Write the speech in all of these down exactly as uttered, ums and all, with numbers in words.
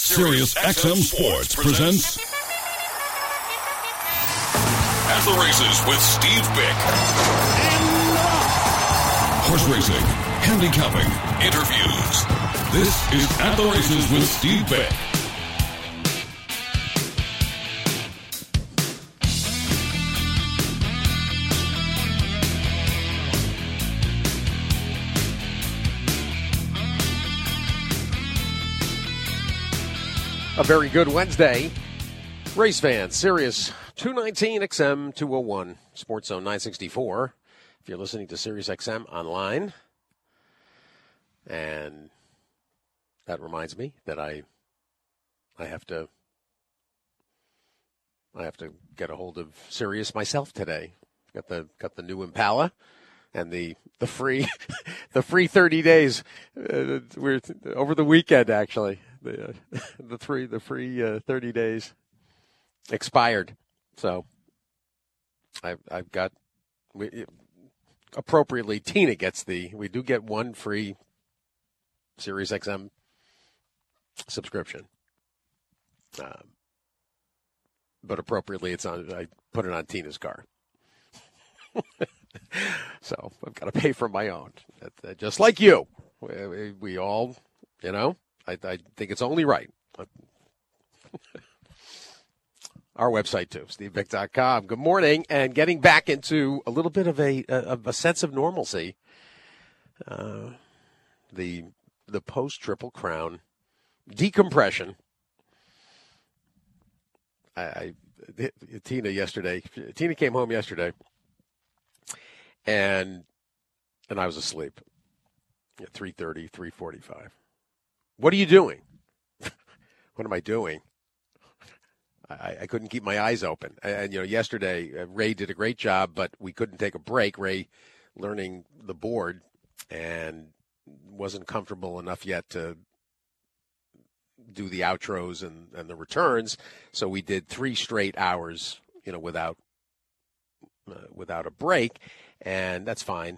Sirius X M Sports presents At the Races with Steve Bick. Horse racing, handicapping, interviews. This is At the Races with Steve Bick. A very good Wednesday, race fans. Sirius two nineteen X M two oh one, Sports Zone nine sixty-four. If you're listening to Sirius X M online, and that reminds me that I, I have to, I have to get a hold of Sirius myself today. Got the got the new Impala, and the the free, the free thirty days. Uh, we're over the weekend actually. The, uh, the three, the free uh, thirty days expired, so I've I've got we, appropriately. Tina gets the. We do get one free Sirius X M subscription, um, but appropriately, it's on. I put it on Tina's car, so I've got to pay for my own, just like you. We, we, we all, you know. I, I think it's only right. Our website, too, steve bick dot com. Good morning, and getting back into a little bit of a of a sense of normalcy. Uh, the the post-Triple Crown decompression. I, I Tina yesterday. Tina came home yesterday, and and I was asleep at three thirty, three forty-five. What are you doing? What am I doing? I, I couldn't keep my eyes open. And, and, you know, yesterday, uh, Ray did a great job, but we couldn't take a break. Ray learning the board and wasn't comfortable enough yet to do the outros and, and the returns. So we did three straight hours, you know, without uh, without a break. And that's fine.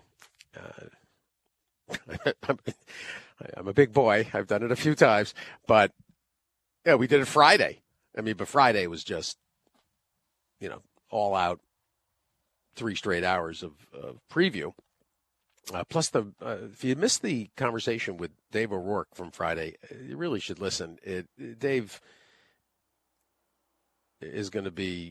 Uh, I'm a big boy. I've done it a few times. But, yeah, we did it Friday. I mean, but Friday was just, you know, all out three straight hours of, of preview. Uh, plus, the uh, if you missed the conversation with Dave O'Rourke from Friday, you really should listen. It, Dave is going to be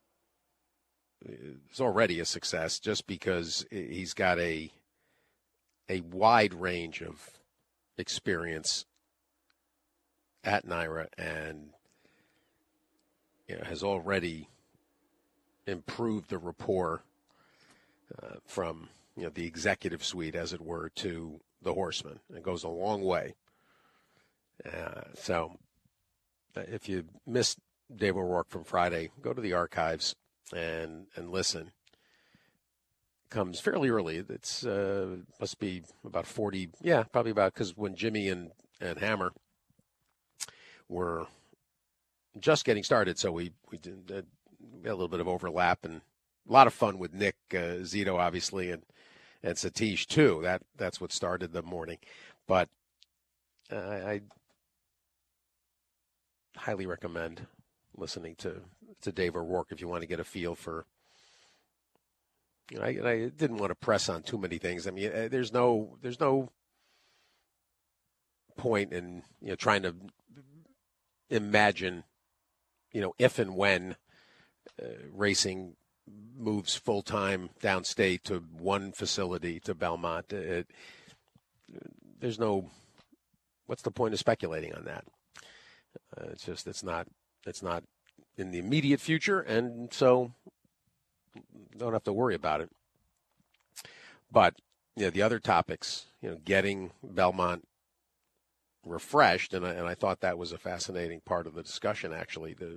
is already a success just because he's got a a wide range of experience at NYRA and, you know, has already improved the rapport uh, from, you know, the executive suite, as it were, to the horsemen. It goes a long way. Uh, so if you missed Dave O'Rourke from Friday, go to the archives and, and listen. Comes fairly early. It's uh, must be about forty. Yeah, probably about because when Jimmy and, and Hammer were just getting started, so we we did uh, we had a little bit of overlap and a lot of fun with Nick uh, Zito, obviously, and and Satish too. That that's what started the morning. But uh, I highly recommend listening to to Dave O'Rourke if you want to get a feel for. You know, I, and I didn't want to press on too many things. I mean, there's no, there's no point in, you know, trying to imagine, you know, if and when uh, racing moves full time downstate to one facility to Belmont. It, there's no, what's the point of speculating on that? Uh, it's just, it's not, it's not in the immediate future, and so. Don't have to worry about it. But, you know, the other topics, you know, getting Belmont refreshed, and I, and I thought that was a fascinating part of the discussion, actually, the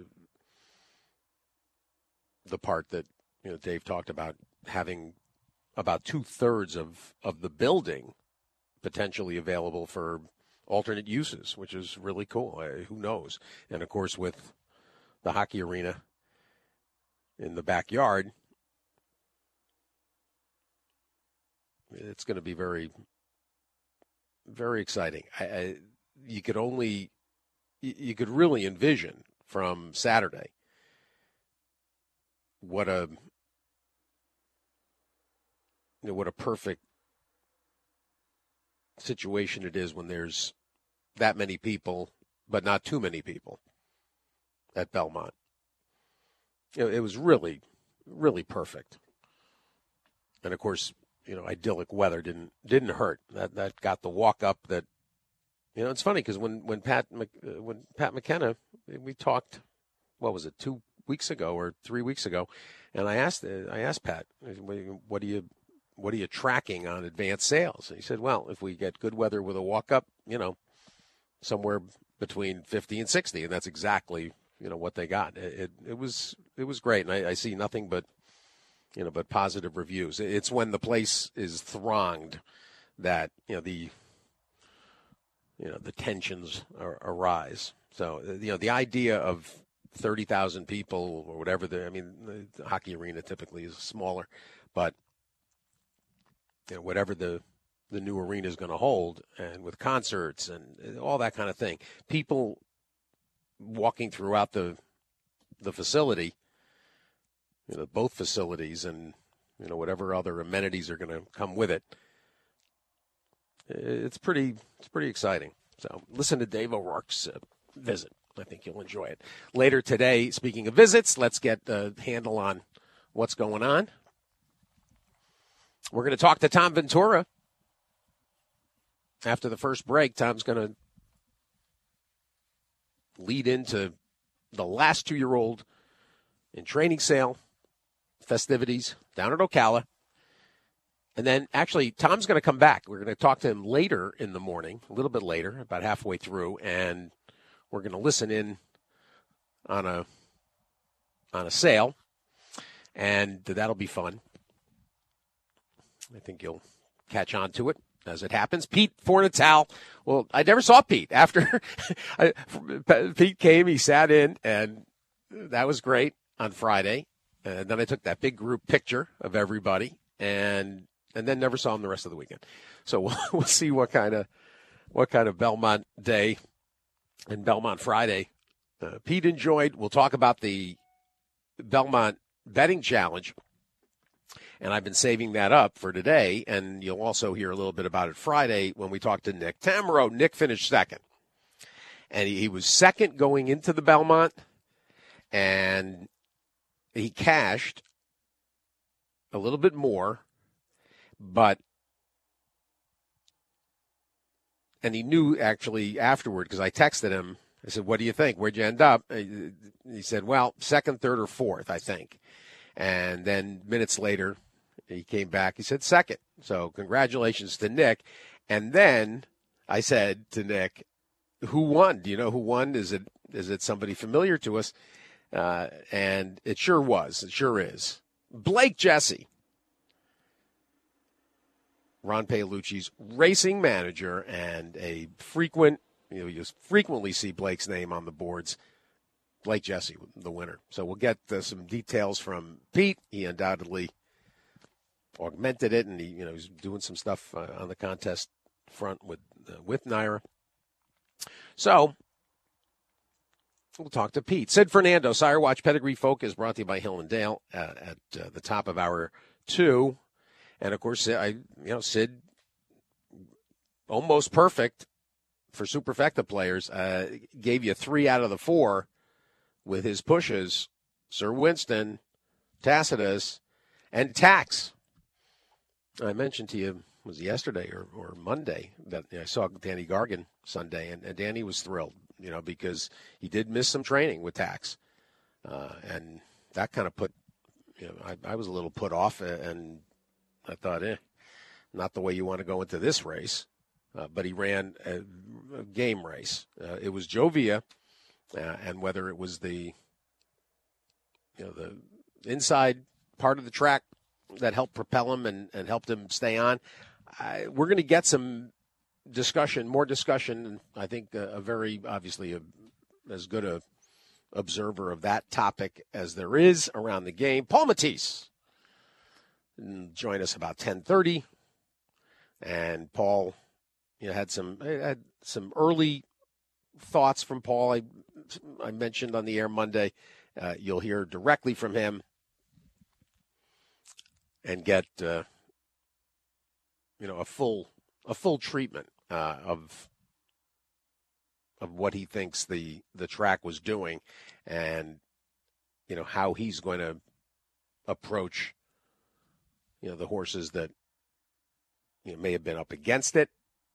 the part that, you know, Dave talked about having about two-thirds of, of the building potentially available for alternate uses, which is really cool. Uh, who knows? And, of course, with the hockey arena in the backyard, it's going to be very, very exciting. I, I, you could only you, you could really envision from Saturday what a you know, what a perfect situation it is when there's that many people, but not too many people at Belmont. You know, it was really, really perfect. And of course, you know, idyllic weather didn't didn't hurt. That that got the walk up. That you know, it's funny because when when Pat when Pat McKenna, we talked, what was it, two weeks ago or three weeks ago, and I asked I asked Pat, what do you what are you tracking on advanced sales? And he said, well, if we get good weather with a walk up, you know, somewhere between fifty and sixty, and that's exactly you know what they got. It it, it was it was great, and I, I see nothing but. You know, but positive reviews. It's when the place is thronged that you know the you know the tensions are, arise. So you know the idea of thirty thousand people or whatever. The I mean, the hockey arena typically is smaller, but you know whatever the the new arena is going to hold, and with concerts and all that kind of thing, people walking throughout the the facility. You know, both facilities and, you know, whatever other amenities are going to come with it. It's pretty it's pretty exciting. So listen to Dave O'Rourke's uh, visit. I think you'll enjoy it. Later today, speaking of visits, let's get a handle on what's going on. We're going to talk to Tom Ventura. After the first break, Tom's going to lead into the last two-year-old in training sale festivities down at Ocala. And then, actually, Tom's going to come back. We're going to talk to him later in the morning, a little bit later, about halfway through, and we're going to listen in on a on a sale, and that'll be fun. I think you'll catch on to it as it happens. Pete Fornatal. Well, I never saw Pete. After I, Pete came, he sat in, and that was great on Friday. And then I took that big group picture of everybody, and and then never saw him the rest of the weekend. So we'll, we'll see what kind of what kind of Belmont Day and Belmont Friday uh, Pete enjoyed. We'll talk about the Belmont Betting Challenge, and I've been saving that up for today. And you'll also hear a little bit about it Friday when we talk to Nick Tamaro. Nick finished second, and he, he was second going into the Belmont, and he cashed a little bit more, but, and he knew actually afterward, because I texted him, I said, what do you think? Where'd you end up? He said, well, second, third, or fourth, I think. And then minutes later, he came back, he said second. So congratulations to Nick. And then I said to Nick, who won? Do you know who won? Is it is it somebody familiar to us? Uh, and it sure was. It sure is. Blake Jesse, Ron Paolucci's racing manager and a frequent, you know, you frequently see Blake's name on the boards. Blake Jesse, the winner. So we'll get uh, some details from Pete. He undoubtedly augmented it, and he, you know, he's doing some stuff uh, on the contest front with uh, with Naira. So we'll talk to Pete. Sid Fernando, Sire Watch Pedigree Folk is brought to you by Hill and Dale uh, at uh, the top of hour two. And, of course, I, you know, Sid, almost perfect for Superfecta players, uh, gave you three out of the four with his pushes, Sir Winston, Tacitus, and Tax. I mentioned to you, was it yesterday or, or Monday, that you know, I saw Danny Gargan Sunday, and, and Danny was thrilled. You know, because he did miss some training with Tax. Uh, and that kind of put, you know, I, I was a little put off, and I thought, eh, not the way you want to go into this race. Uh, but he ran a, a game race. Uh, it was Jovia, uh, and whether it was the, you know, the inside part of the track that helped propel him and, and helped him stay on, I, we're going to get some discussion, more discussion, and I think a, a very, obviously, a, as good a observer of that topic as there is around the game. Paul Matisse join us about ten thirty, and Paul, you know, had some had some early thoughts from Paul. I, I mentioned on the air Monday, uh, you'll hear directly from him and get, uh, you know, a full a full treatment uh, of of what he thinks the the track was doing, and you know how he's going to approach, you know, the horses that, you know, may have been up against it,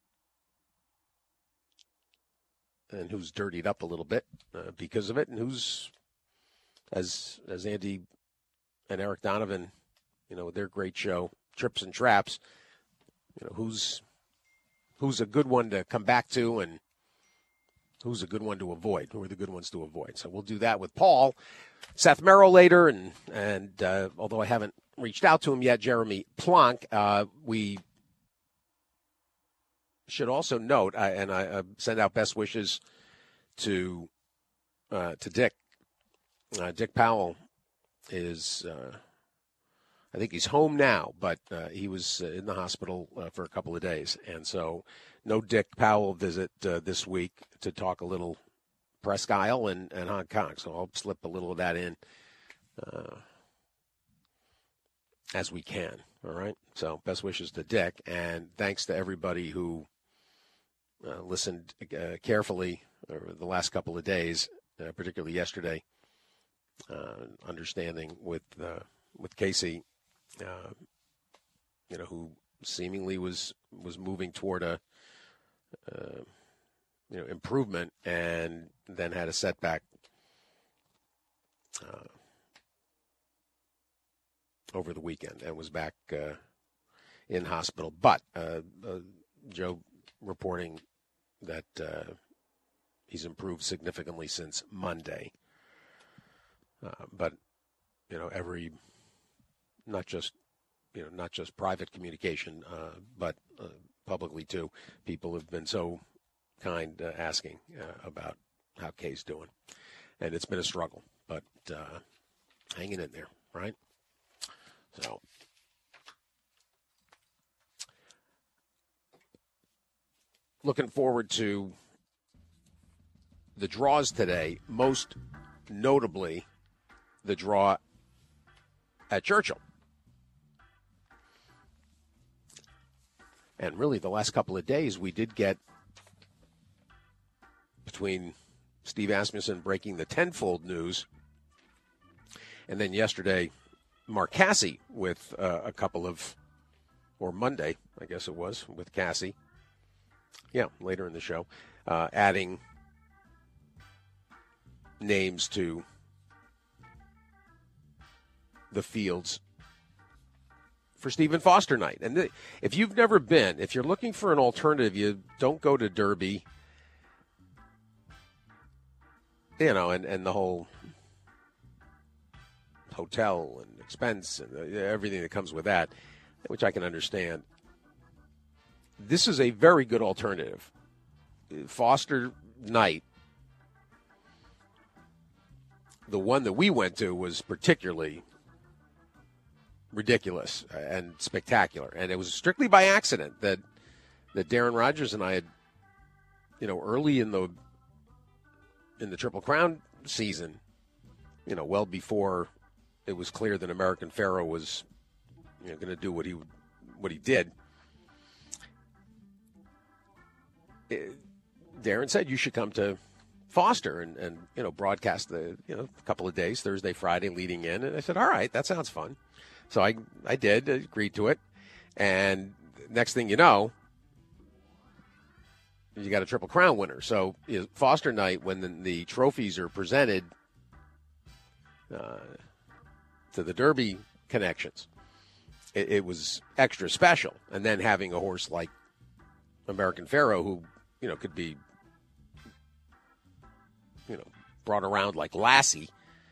and who's dirtied up a little bit uh, because of it, and who's, as as Andy and Eric Donovan, you know, with their great show, Trips and Traps, you know, who's who's a good one to come back to, and who's a good one to avoid, who are the good ones to avoid. So we'll do that with Paul, Seth Merrill later, and, and uh, although I haven't reached out to him yet, Jeremy Plonk. Uh, we should also note, I, and I uh, send out best wishes to uh, to Dick. Uh, Dick Powell is, uh, I think he's home now, but uh, he was uh, in the hospital uh, for a couple of days. And so no Dick Powell visit uh, this week to talk a little Presque Isle and, and Hong Kong. So I'll slip a little of that in uh, as we can. All right. So best wishes to Dick. And thanks to everybody who uh, listened uh, carefully over the last couple of days, uh, particularly yesterday, uh, understanding with, uh, with Casey, uh, you know, who seemingly was, was moving toward a, uh, you know, improvement, and then had a setback uh, over the weekend and was back uh, in hospital. But uh, uh, Joe reporting that uh, he's improved significantly since Monday. Uh, but, you know, every, not just, you know, not just private communication, uh, but uh, publicly too, people have been so kind uh, asking uh, about how Kay's doing. And it's been a struggle, but uh, hanging in there, right? So looking forward to the draws today, most notably the draw at Churchill. And really the last couple of days we did get, between Steve Asmussen breaking the tenfold news, and then yesterday Mark Cassie with uh, a couple of, or Monday, I guess it was, with Cassie. Yeah, later in the show, uh, adding names to the fields for Stephen Foster night. And th- if you've never been, if you're looking for an alternative, you don't go to Derby, you know, and, and the whole hotel and expense and everything that comes with that, which I can understand. This is a very good alternative. Foster night, the one that we went to, was particularly ridiculous and spectacular. And it was strictly by accident that that Darren Rogers and I had, you know, early in the in the Triple Crown season, you know, well before it was clear that American Pharoah was, you know, going to do what he what he did. It, Darren said you should come to Foster and, and you know broadcast the you know a couple of days, Thursday, Friday, leading in. And I said, all right, that sounds fun. So I I did agreed to it, and next thing you know, you got a Triple Crown winner. So you know, Foster night, when the, the trophies are presented uh, to the Derby connections, it, it was extra special. And then having a horse like American Pharoah, who you know could be you know brought around like Lassie.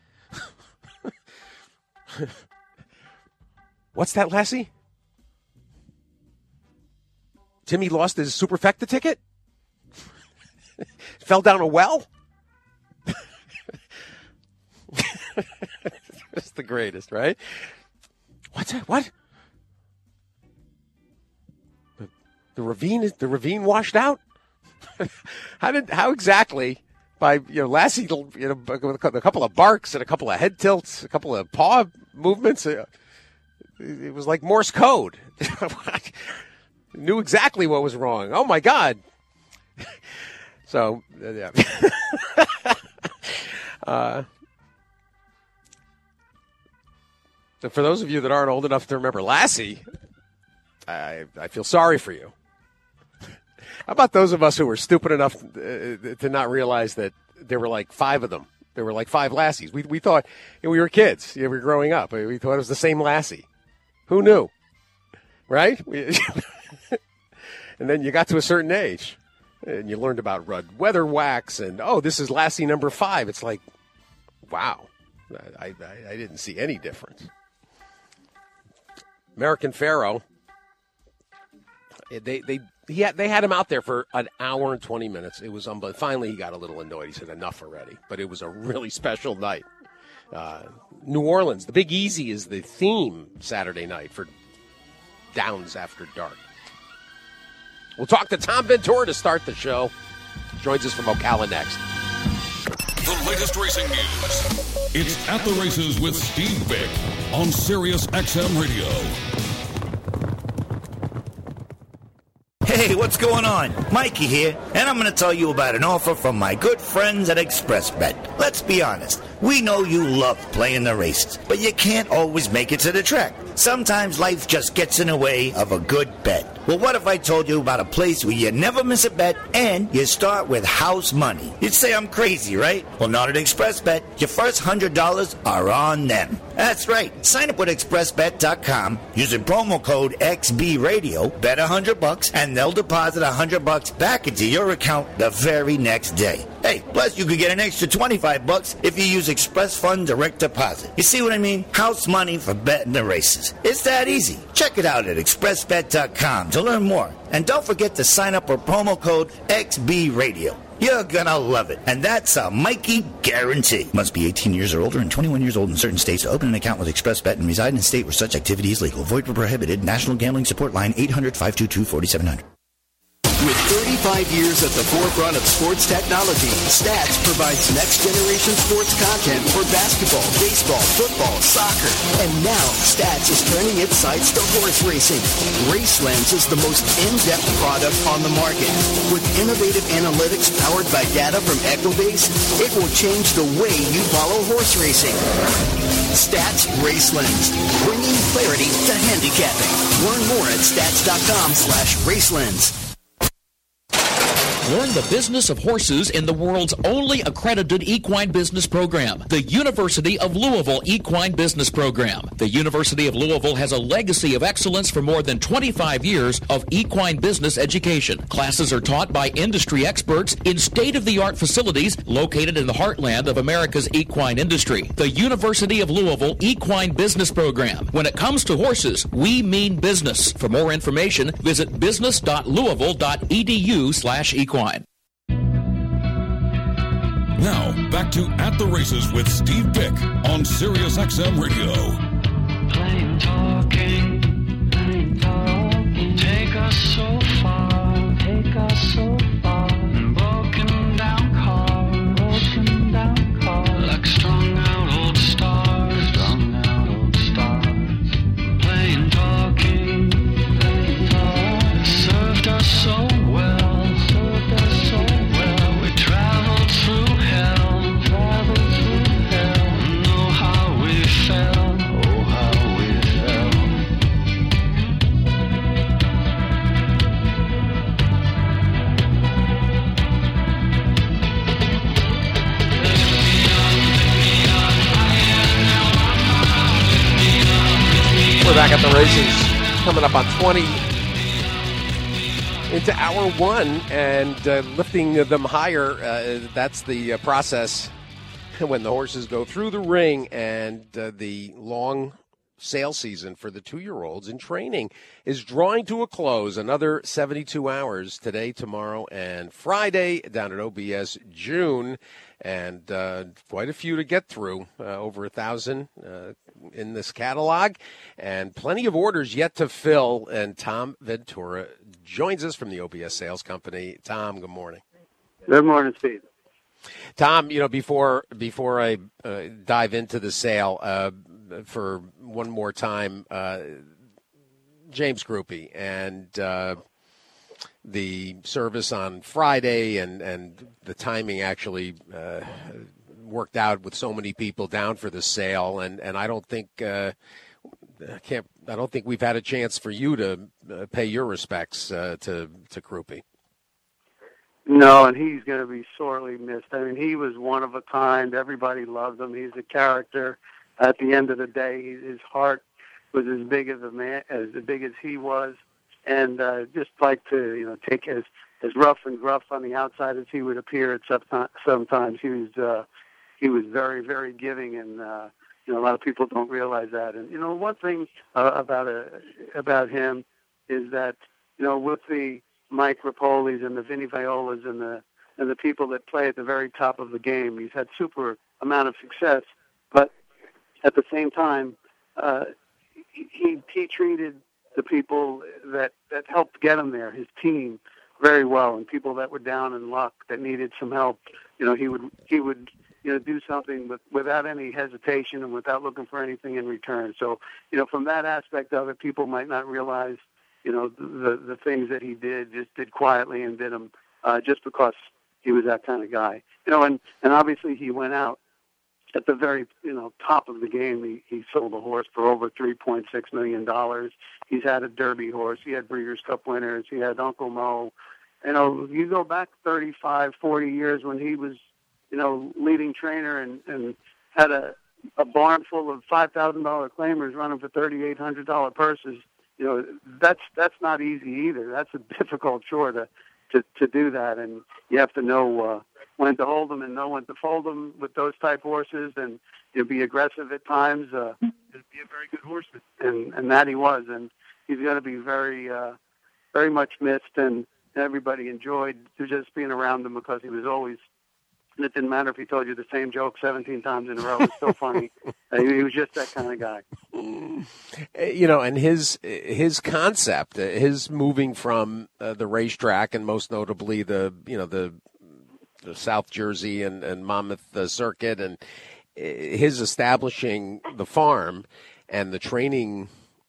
What's that, Lassie? Timmy lost his Superfecta ticket? Fell down a well? It's the greatest, right? What's that? What? The, the ravine is the ravine washed out? how did how exactly by you know Lassie, you know, with a couple of barks and a couple of head tilts, a couple of paw movements, it was like Morse code. Knew exactly what was wrong. Oh my God! So yeah. uh, so for those of you that aren't old enough to remember Lassie, I I feel sorry for you. How about those of us who were stupid enough uh, to not realize that there were like five of them? There were like five Lassies. We we thought you know, we were kids. You know, we were growing up. We thought it was the same Lassie. Who knew? Right? We, and then you got to a certain age, and you learned about Rudd Weather Wax, and oh, this is Lassie number five. It's like, wow, I I, I didn't see any difference. American Pharoah. They they he had, they had him out there for an hour and twenty minutes. It was unbelievable. Finally, he got a little annoyed. He said, enough already. But it was a really special night. Uh, New Orleans, the Big Easy is the theme Saturday night for Downs After Dark. We'll talk to Tom Ventura to start the show. Joins us from Ocala next. The latest racing news. It's At the Races with Steve Vick on Sirius X M Radio. Hey, what's going on? Mikey here, and I'm going to tell you about an offer from my good friends at ExpressBet. Let's be honest, we know you love playing the races, but you can't always make it to the track. Sometimes life just gets in the way of a good bet. Well, what if I told you about a place where you never miss a bet and you start with house money? You'd say I'm crazy, right? Well, not at ExpressBet. Your first one hundred dollars are on them. That's right. Sign up with express bet dot com using promo code X B Radio, bet one hundred bucks, and they'll deposit one hundred bucks back into your account the very next day. Hey, plus you could get an extra twenty-five bucks if you use Express Fund Direct Deposit. You see what I mean? House money for betting the races. It's that easy. Check it out at express bet dot com to learn more. And don't forget to sign up with promo code X B Radio. You're gonna love it. And that's a Mikey guarantee. Must be eighteen years or older and twenty-one years old in certain states to open an account with ExpressBet and reside in a state where such activity is legal. Void where prohibited. National Gambling Support Line eight hundred, five two two, four seven zero zero. With thirty-five years at the forefront of sports technology, Stats provides next-generation sports content for basketball, baseball, football, soccer. And now, Stats is turning its sights to horse racing. RaceLens is the most in-depth product on the market. With innovative analytics powered by data from Equibase, it will change the way you follow horse racing. Stats RaceLens, bringing clarity to handicapping. Learn more at stats.com slash RaceLens. Learn the business of horses in the world's only accredited equine business program, the University of Louisville Equine Business Program. The University of Louisville has a legacy of excellence for more than twenty-five years of equine business education. Classes are taught by industry experts in state-of-the-art facilities located in the heartland of America's equine industry. The University of Louisville Equine Business Program. When it comes to horses, we mean business. For more information, visit business dot louisville dot e d u slash equine. Now, back to At the Races with Steve Vick on Sirius X M Radio. Plain talking, plain talking, take us so far, take us so far. Broken down cars, broken down cars, like strung out old stars, strung out old stars. Plain talking, plain talking, served us so well, served us so well. We traveled through. We're back at the races, coming up on twenty into hour one, and uh, lifting them higher. Uh, that's the uh, process when the horses go through the ring, and uh, the long sale season for the two-year-olds in training is drawing to a close. Another seventy-two hours today, tomorrow, and Friday down at O B S June, and uh, quite a few to get through, uh, over a thousand uh, in this catalog, and plenty of orders yet to fill, and Tom Ventura joins us from the O B S Sales Company. Tom, good morning. Good morning, Steve. Tom, you know, before before I uh, dive into the sale, uh, for one more time, uh, James Grupe and uh, the service on Friday and, and the timing actually uh, worked out with so many people down for the sale, and, and I don't think uh, I can't I don't think we've had a chance for you to uh, pay your respects uh, to to Grupe. No, and he's going to be sorely missed. I mean, he was one of a kind. Everybody loved him. He's a character. At the end of the day, his heart was as big as a man, as big as he was, and uh, just like to you know take as as rough and gruff on the outside as he would appear at some sometimes. He was uh, he was very very giving, and uh, you know a lot of people don't realize that. And you know one thing uh, about a, about him is that you know with the Mike Rapolis and the Vinny Violas and the and the people that play at the very top of the game, he's had super amount of success. But at the same time, uh, he he treated the people that, that helped get him there, his team, very well, and people that were down in luck that needed some help. You know, he would he would you know do something with, without any hesitation and without looking for anything in return. So you know, from that aspect of it, people might not realize. You know, the the things that he did, just did quietly and did them uh, just because he was that kind of guy. You know, and, and obviously he went out at the very, you know, top of the game. He, he sold a horse for over three point six million dollars. He's had a Derby horse. He had Breeders' Cup winners. He had Uncle Mo. You know, you go back thirty-five, forty years when he was, you know, leading trainer and, and had a, a barn full of five thousand dollars claimers running for three thousand eight hundred dollars purses. You know, that's that's not easy either. That's a difficult chore to, to, to do that, and you have to know uh, when to hold them and know when to fold them with those type horses, and you know, be aggressive at times. Uh, be a very good horseman, and and that he was, and he's going to be very uh, very much missed, and everybody enjoyed just being around him because he was always. And it didn't matter if he told you the same joke seventeen times in a row. It was still funny. He was just that kind of guy. You know, and his his concept, his moving from uh, the racetrack, and most notably the you know the, the South Jersey and, and Monmouth uh, circuit, and his establishing the farm and the training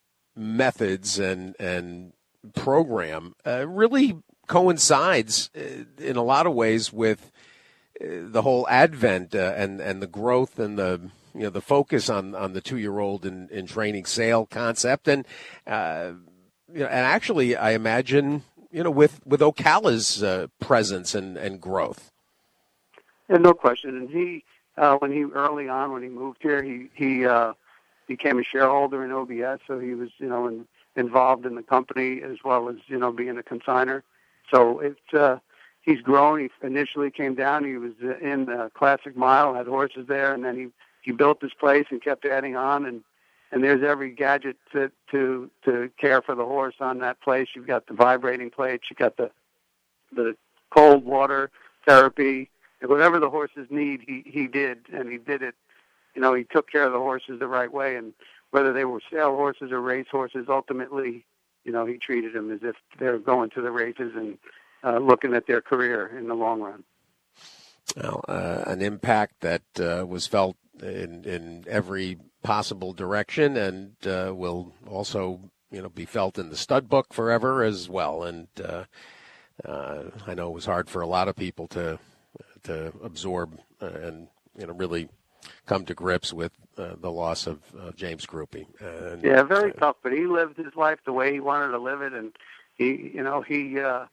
methods and and program uh, really coincides in a lot of ways with the whole advent uh, and and the growth and the you know the focus on, on the two-year-old in, in training sale concept, and uh, you know and actually I imagine you know with with Ocala's uh, presence and, and growth. Yeah, no question. And he uh, when he early on when he moved here, he he uh, became a shareholder in O B S, so he was you know in, involved in the company as well as you know being a consignor. So it's. Uh, He's grown. He initially came down. He was in the Classic Mile, had horses there, and then he, he built this place and kept adding on. And, and there's every gadget to, to to care for the horse on that place. You've got the vibrating plates. You've got the the cold water therapy. And whatever the horses need, he, he did, and he did it. You know, he took care of the horses the right way. And whether they were sale horses or race horses, ultimately, you know, he treated them as if they're going to the races and Uh, looking at their career in the long run. Well, uh, an impact that uh, was felt in, in every possible direction, and uh, will also, you know, be felt in the stud book forever as well. And uh, uh, I know it was hard for a lot of people to to absorb and you know really come to grips with uh, the loss of uh, James Grupe. And, yeah, very uh, tough. But he lived his life the way he wanted to live it, and he, you know, he. Uh,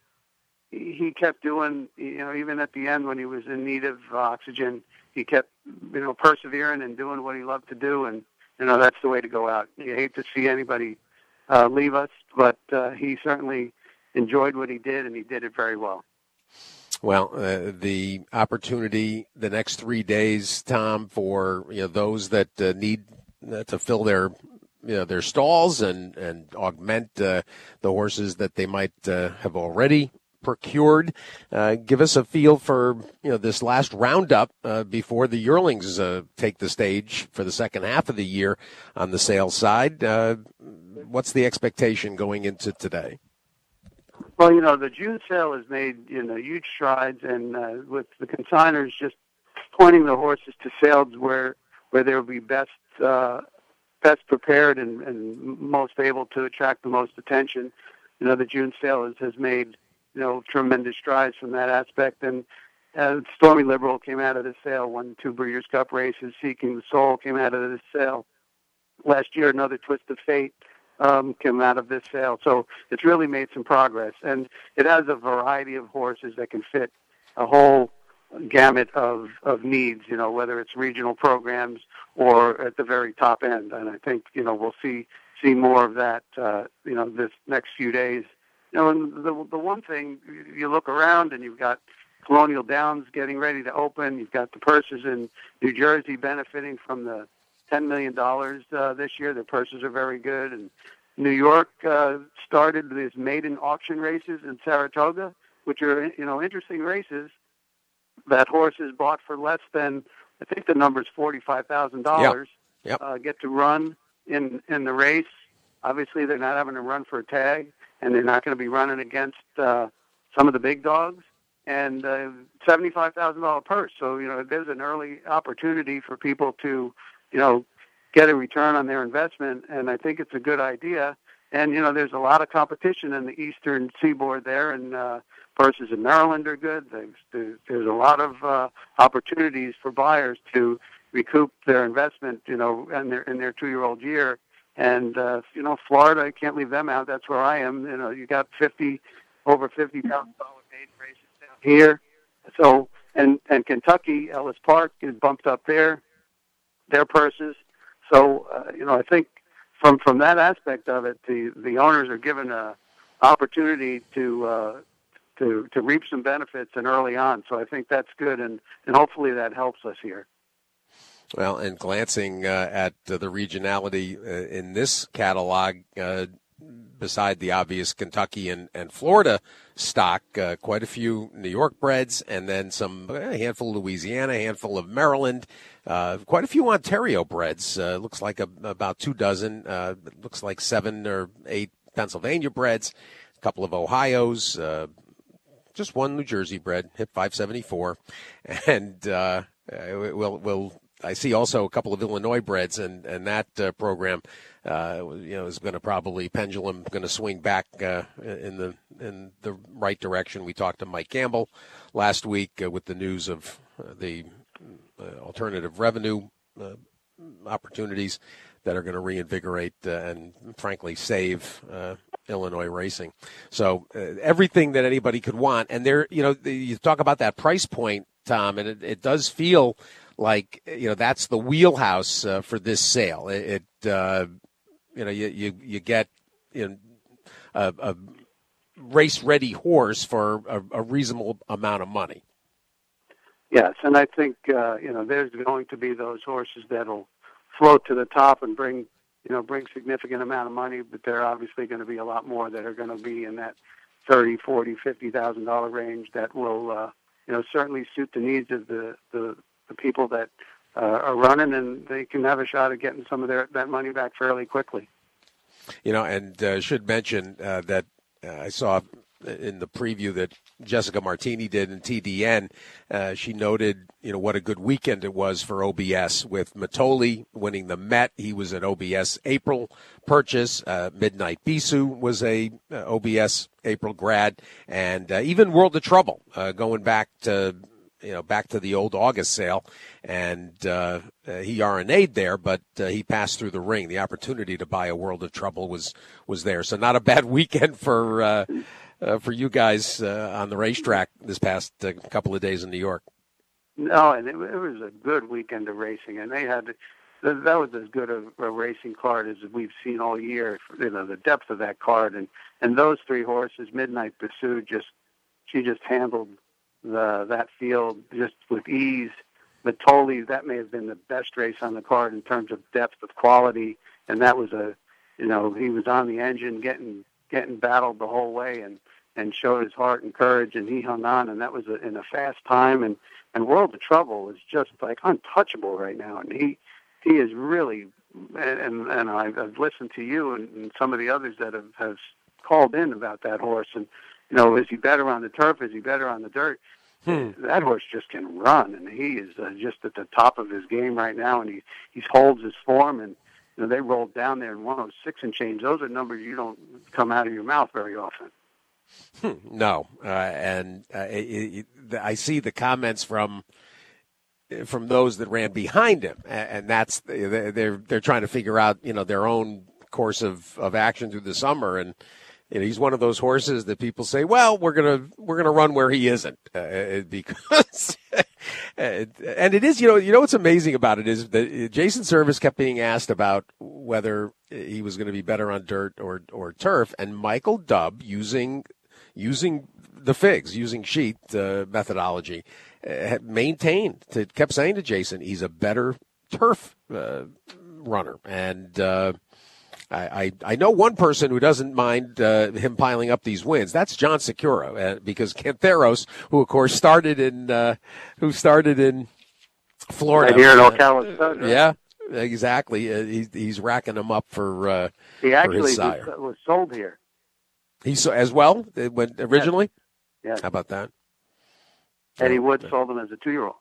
He kept doing, you know, even at the end when he was in need of oxygen, he kept, you know, persevering and doing what he loved to do. And, you know, that's the way to go out. You hate to see anybody uh, leave us, but uh, he certainly enjoyed what he did, and he did it very well. Well, uh, the opportunity the next three days, Tom, for, you know, those that uh, need uh, to fill their you know, their stalls and, and augment uh, the horses that they might uh, have already procured. Uh, give us a feel for you know this last roundup uh, before the yearlings uh, take the stage for the second half of the year on the sales side. Uh, what's the expectation going into today? Well, you know, the June sale has made, you know, huge strides, and uh, with the consigners just pointing the horses to sales where where they'll be best uh, best prepared and, and most able to attract the most attention. You know, the June sale has, has made, you know, tremendous strides from that aspect. And uh, Stormy Liberal came out of the sale, won two Breeders' Cup races. Seeking the Soul came out of the sale. Last year, another Twist of Fate um, came out of this sale. So it's really made some progress. And it has a variety of horses that can fit a whole gamut of, of needs, you know, whether it's regional programs or at the very top end. And I think, you know, we'll see see more of that, uh, you know, this next few days. You know, and the the one thing, you look around and you've got Colonial Downs getting ready to open. You've got the purses in New Jersey benefiting from the ten million dollars uh, this year. The purses are very good. And New York uh, started these maiden auction races in Saratoga, which are, you know, interesting races that horses bought for less than, I think the number's forty-five thousand dollars, yep. Yep. uh, get to run in, in the race. Obviously, they're not having to run for a tag, and they're not going to be running against uh, some of the big dogs. And uh, seventy-five thousand dollars purse. So, you know, there's an early opportunity for people to, you know, get a return on their investment, and I think it's a good idea. And, you know, there's a lot of competition in the eastern seaboard there, and uh, purses in Maryland are good. There's, there's, there's a lot of uh, opportunities for buyers to recoup their investment, you know, in their, in their two-year-old year. And, uh, you know, Florida, I can't leave them out. That's where I am. You know, you got fifty, over fifty thousand dollars paid races down here. So, and, and Kentucky, Ellis Park is bumped up there, their purses. So, uh, you know, I think from, from that aspect of it, the, the owners are given a opportunity to, uh, to, to reap some benefits and early on. So I think that's good. And, and hopefully that helps us here. Well, and glancing uh, at uh, the regionality uh, in this catalog, uh, beside the obvious Kentucky and, and Florida stock, uh, quite a few New York breds, and then some, a handful of Louisiana, a handful of Maryland, uh, quite a few Ontario breds. Uh, looks like a, about two dozen. Uh, looks like seven or eight Pennsylvania breds, a couple of Ohios, uh, just one New Jersey bred, hip five seventy-four, and uh, we'll we'll. I see also a couple of Illinois breds, and, and that uh, program, uh, you know, is going to probably pendulum going to swing back uh, in the in the right direction. We talked to Mike Campbell last week uh, with the news of uh, the uh, alternative revenue uh, opportunities that are going to reinvigorate uh, and, frankly, save uh, Illinois racing. So uh, everything that anybody could want, and there, you know, you talk about that price point, Tom, and it, it does feel like, you know, that's the wheelhouse uh, for this sale. It, it uh, you know, you, you, you get you know, a, a race-ready horse for a, a reasonable amount of money. Yes, and I think, uh, you know, there's going to be those horses that'll float to the top and bring, you know, bring significant amount of money, but there are obviously going to be a lot more that are going to be in that thirty, forty, fifty thousand dollar range that will, uh, you know, certainly suit the needs of the, the the people that uh, are running, and they can have a shot at getting some of their that money back fairly quickly. You know, and uh, should mention uh, that uh, I saw in the preview that Jessica Martini did in T D N. Uh, she noted, you know, what a good weekend it was for O B S with Matoli winning the Met. He was an O B S April purchase. Uh, Midnight Bisou was a uh, O B S April grad, and uh, even World of Trouble uh, going back to. You know, back to the old August sale, and uh, uh, he R N A'd there, but uh, he passed through the ring. The opportunity to buy a World of Trouble was was there. So not a bad weekend for uh, uh, for you guys uh, on the racetrack this past uh, couple of days in New York. No, and it, it was a good weekend of racing, and they had that was as good a, a racing card as we've seen all year. You know, the depth of that card, and and those three horses, Midnight Bisou, just she just handled the that field just with ease. Matoli, that may have been the best race on the card in terms of depth of quality, and that was a, you know, he was on the engine getting getting battled the whole way, and and showed his heart and courage, and he hung on, and that was a, in a fast time, and and World of Trouble is just like untouchable right now, and he he is really, and and I've, I've listened to you and, and some of the others that have, have called in about that horse, and you know, is he better on the turf? Is he better on the dirt? Hmm. That horse just can run, and he is uh, just at the top of his game right now, and he he holds his form. And you know, they rolled down there in one oh six and change. Those are numbers you don't come out of your mouth very often. Hmm. No, uh, and uh, it, it, I see the comments from from those that ran behind him, and that's they're they're trying to figure out, you know, their own course of, of action through the summer. And you know, he's one of those horses that people say, well, we're gonna we're gonna run where he isn't, uh, because and it is, you know, you know what's amazing about it is that Jason Servis kept being asked about whether he was going to be better on dirt or or turf, and Michael Dubb, using using the figs, using sheet uh, methodology, uh, maintained, to, kept saying to Jason, he's a better turf uh, runner. And uh, I, I, I know one person who doesn't mind uh, him piling up these wins. That's John Secura, uh, because Canteros, who of course started in uh, who started in Florida, right here in uh, Ocala Stud, right? Yeah, exactly. Uh, he's he's racking them up for uh, he actually for his sire. was, was sold here. He so as well when originally. Yeah. How about that? Eddie Yeah. Woods sold him as a two-year-old.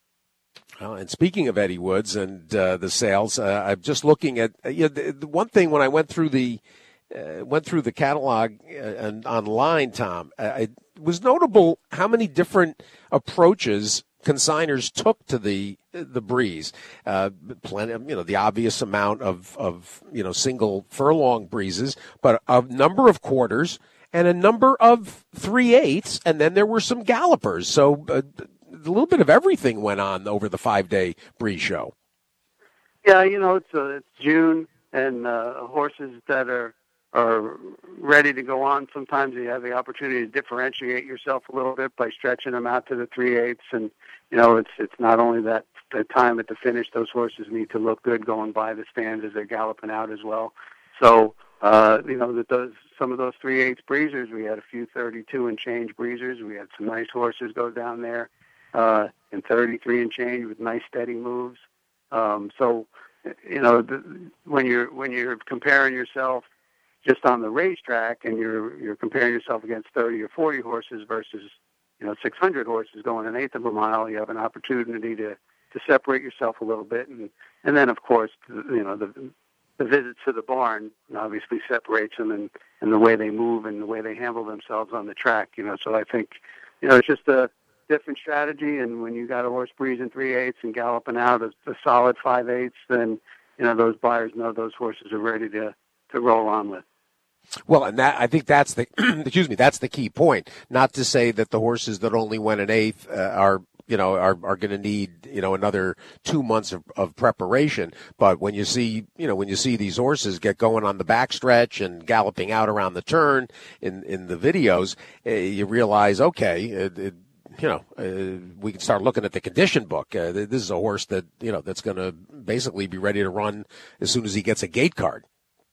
Well, and speaking of Eddie Woods and uh, the sales, uh, I'm just looking at uh, you know, the, the one thing when I went through the uh, went through the catalog uh, and online, Tom, uh, it was notable how many different approaches consigners took to the the breeze. Uh, plenty, of, you know, the obvious amount of of you know single furlong breezes, but a number of quarters and a number of three eighths, and then there were some gallopers. So uh, a little bit of everything went on over the five day breeze show. Yeah, you know, it's uh, it's June, and uh, horses that are are ready to go on. Sometimes you have the opportunity to differentiate yourself a little bit by stretching them out to the three eighths, and you know, it's it's not only that the time at the finish; those horses need to look good going by the stands as they're galloping out as well. So, uh, you know, that those some of those three eighths breezers, we had a few thirty-two and change breezers. We had some nice horses go down there uh, in thirty-three and change with nice steady moves. Um, so, you know, the, when you're when you're comparing yourself just on the racetrack, and you're you're comparing yourself against thirty or forty horses versus, you know, six hundred horses going an eighth of a mile, you have an opportunity to, to separate yourself a little bit, and and then of course, you know, the the visit to the barn obviously separates them, and, and the way they move and the way they handle themselves on the track. You know, so I think, you know, it's just a different strategy, and when you got a horse breezing three eighths and galloping out a, a solid five eighths, then you know those buyers know those horses are ready to to roll on with. Well, and that I think that's the excuse me, that's the key point. Not to say that the horses that only went an eighth uh, are you know are are going to need you know another two months of, of preparation. But when you see you know when you see these horses get going on the backstretch and galloping out around the turn in in the videos, uh, you realize okay. It, it, You know, uh, we can start looking at the condition book. Uh, this is a horse that you know that's going to basically be ready to run as soon as he gets a gate card.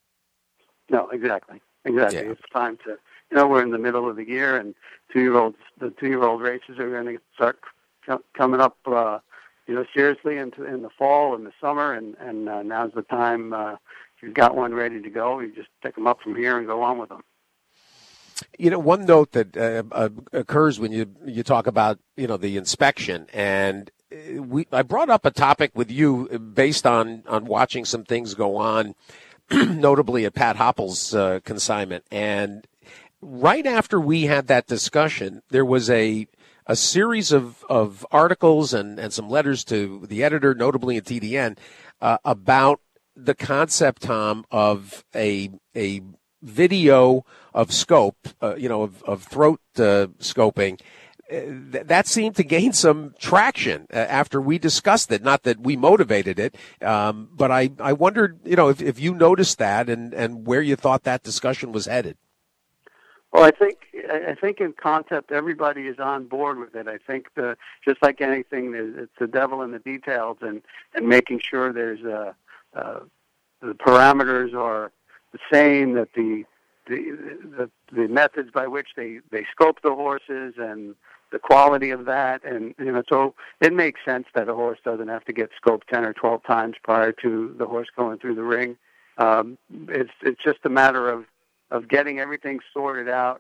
No, exactly, exactly. Yeah. It's time to, you know, we're in the middle of the year, and two-year-olds, the two-year-old races are going to start co- coming up, uh, you know, seriously into in the fall and the summer, and and uh, now's the time. Uh, if you've got one ready to go, you just pick them up from here and go on with them. You know, one note that uh, uh, occurs when you you talk about you know the inspection, and we I brought up a topic with you based on on watching some things go on, notably at Pat Hoppel's uh, consignment, and right after we had that discussion, there was a a series of, of articles and, and some letters to the editor, notably at T D N, uh, about the concept, Tom, of a a video of scope, uh, you know, of, of throat uh, scoping. Uh, th- that seemed to gain some traction uh, after we discussed it. Not that we motivated it, um, but I, I wondered, you know, if, if you noticed that and, and where you thought that discussion was headed. Well, I think I think in concept everybody is on board with it. I think the just like anything, it's the devil in the details, and, and making sure there's a, uh, the parameters are the same, that the the, the the methods by which they, they scope the horses and the quality of that, and you know, so it makes sense that a horse doesn't have to get scoped ten or twelve times prior to the horse going through the ring. Um, it's it's just a matter of, of getting everything sorted out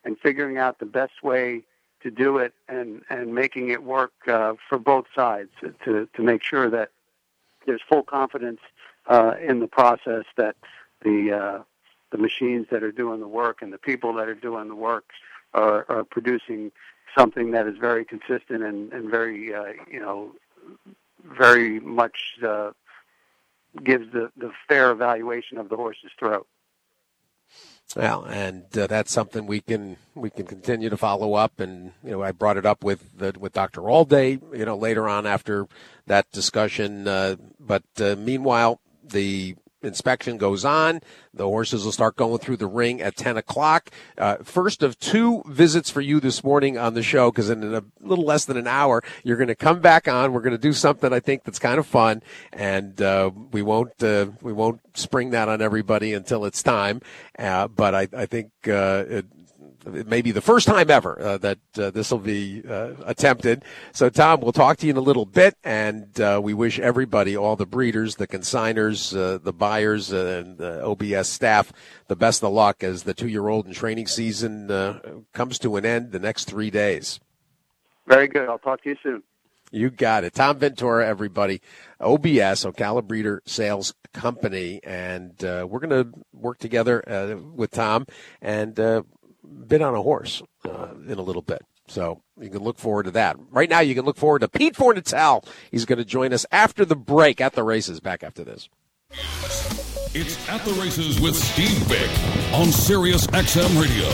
and figuring out the best way to do it and, and making it work uh, for both sides to, to make sure that there's full confidence uh, in the process, that the uh, the machines that are doing the work and the people that are doing the work are, are producing something that is very consistent and, and very, uh, you know, very much uh, gives the, the fair evaluation of the horse's throat. Well, and uh, that's something we can we can continue to follow up. And you know, I brought it up with uh, with Doctor Allday, you know, later on after that discussion. Uh, but uh, meanwhile, the inspection goes on. The horses will start going through the ring at ten o'clock. Uh, first of two visits for you this morning on the show, because in a little less than an hour, you're going to come back on. We're going to do something I think that's kind of fun, and uh, we won't uh, we won't spring that on everybody until it's time. Uh, but I, I think uh, it, it may be the first time ever uh, that uh, this will be uh, attempted. So, Tom, we'll talk to you in a little bit, and uh, we wish everybody, all the breeders, the consigners, uh, the buyers, uh, and the O B S staff, the best of luck as the two-year-old and training season uh, comes to an end the next three days. Very good. I'll talk to you soon. You got it. Tom Ventura, everybody. O B S, Ocala Breeder Sales Company, and uh, we're going to work together uh, with Tom and uh, bid on a horse uh, in a little bit. So you can look forward to that. Right now, you can look forward to Pete Fornatale. He's going to join us after the break at the races. Back after this. It's At the Races with Steve Vick on Sirius X M Radio.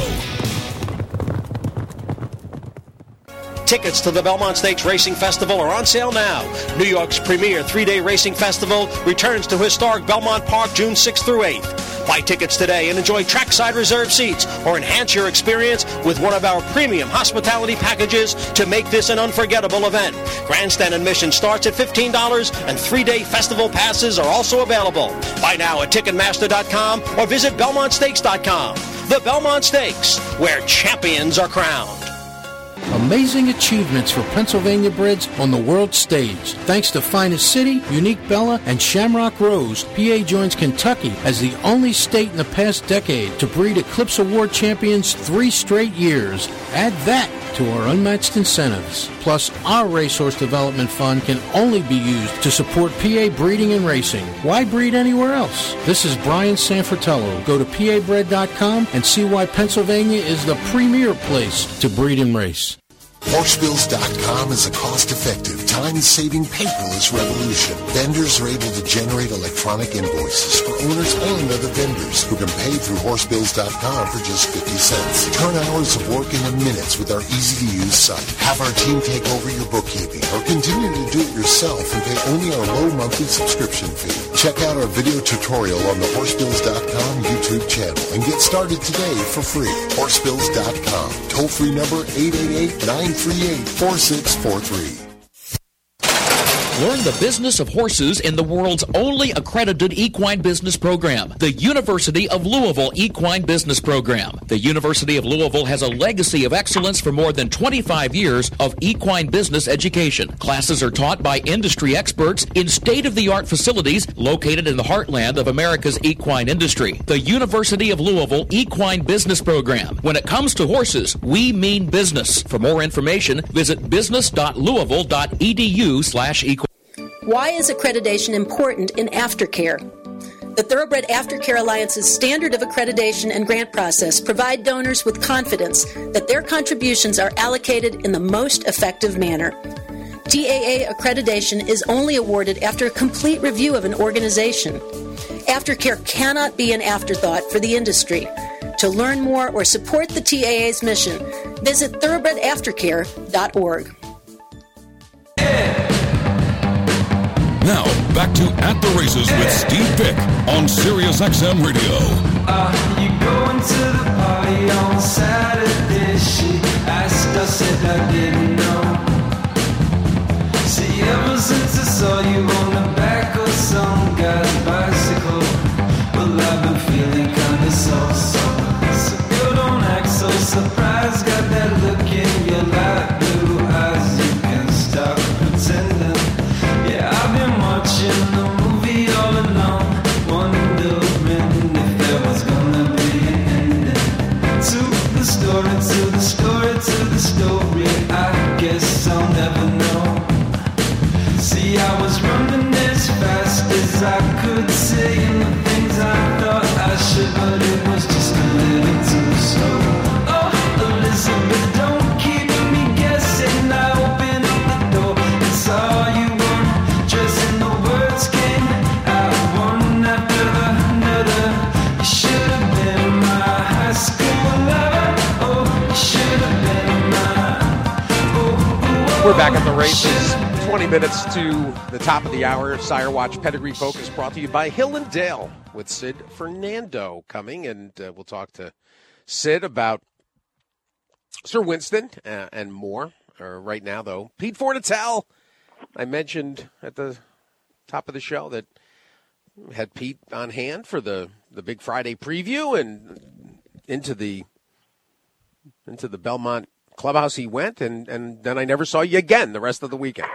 Tickets to the Belmont Stakes Racing Festival are on sale now. New York's premier three-day racing festival returns to historic Belmont Park June sixth through eighth. Buy tickets today and enjoy trackside reserved seats or enhance your experience with one of our premium hospitality packages to make this an unforgettable event. Grandstand admission starts at fifteen dollars and three-day festival passes are also available. Buy now at Ticketmaster dot com or visit Belmont Stakes dot com. The Belmont Stakes, where champions are crowned. Amazing achievements for Pennsylvania breds on the world stage. Thanks to Finest City, Unique Bella, and Shamrock Rose, P A joins Kentucky as the only state in the past decade to breed Eclipse Award champions three straight years. Add that to our unmatched incentives. Plus, our Racehorse Development Fund can only be used to support P A breeding and racing. Why breed anywhere else? This is Brian Sanfratello. Go to P A bred dot com and see why Pennsylvania is the premier place to breed and race. Horsebills dot com is a cost-effective, time-saving paperless revolution. Vendors are able to generate electronic invoices for owners and other vendors who can pay through Horsebills dot com for just fifty cents. Turn hours of work into minutes with our easy-to-use site. Have our team take over your bookkeeping or continue to do it yourself and pay only our low monthly subscription fee. Check out our video tutorial on the Horsebills dot com YouTube channel and get started today for free. Horsebills dot com. Toll-free number eight eight eight, nine three eight, four six four three. Learn the business of horses in the world's only accredited equine business program, the University of Louisville Equine Business Program. The University of Louisville has a legacy of excellence for more than twenty-five years of equine business education. Classes are taught by industry experts in state-of-the-art facilities located in the heartland of America's equine industry. The University of Louisville Equine Business Program. When it comes to horses, we mean business. For more information, visit business dot louisville dot e d u slash equine. Why is accreditation important in aftercare? The Thoroughbred Aftercare Alliance's standard of accreditation and grant process provide donors with confidence that their contributions are allocated in the most effective manner. T A A accreditation is only awarded after a complete review of an organization. Aftercare cannot be an afterthought for the industry. To learn more or support the T A A's mission, visit thoroughbred aftercare dot org. Now, back to At the Races with Steve Vick on Sirius X M Radio. Uh, you going to the party on Saturday? She asked, I said I didn't know. See, ever since I saw you on the back of some guy's bicycle, well, I've been feeling kinda so-so. So girl, don't act so surprised. Got that look in your light blue eyes. You can stop pretending. Yeah, I've been watching the movie all alone, wondering if there was gonna be an ending to the story. running as fast as I could, saying the things I thought I should, but it was just a little too slow. Oh, Elizabeth, don't keep me guessing. I opened up the door and saw you undressing. The words came out one after another. You should have been my high school lover. Oh, you should have been my. Oh, oh, We're back at the races. twenty minutes to the top of the hour. Sire Watch Pedigree Focus brought to you by Hill and Dale with Sid Fernando coming. And uh, we'll talk to Sid about Sir Winston uh, and more. Uh, right now, though, Pete Fornatale. I mentioned at the top of the show that had Pete on hand for the, the Big Friday preview, and into the into the Belmont clubhouse he went, and, and then I never saw you again the rest of the weekend.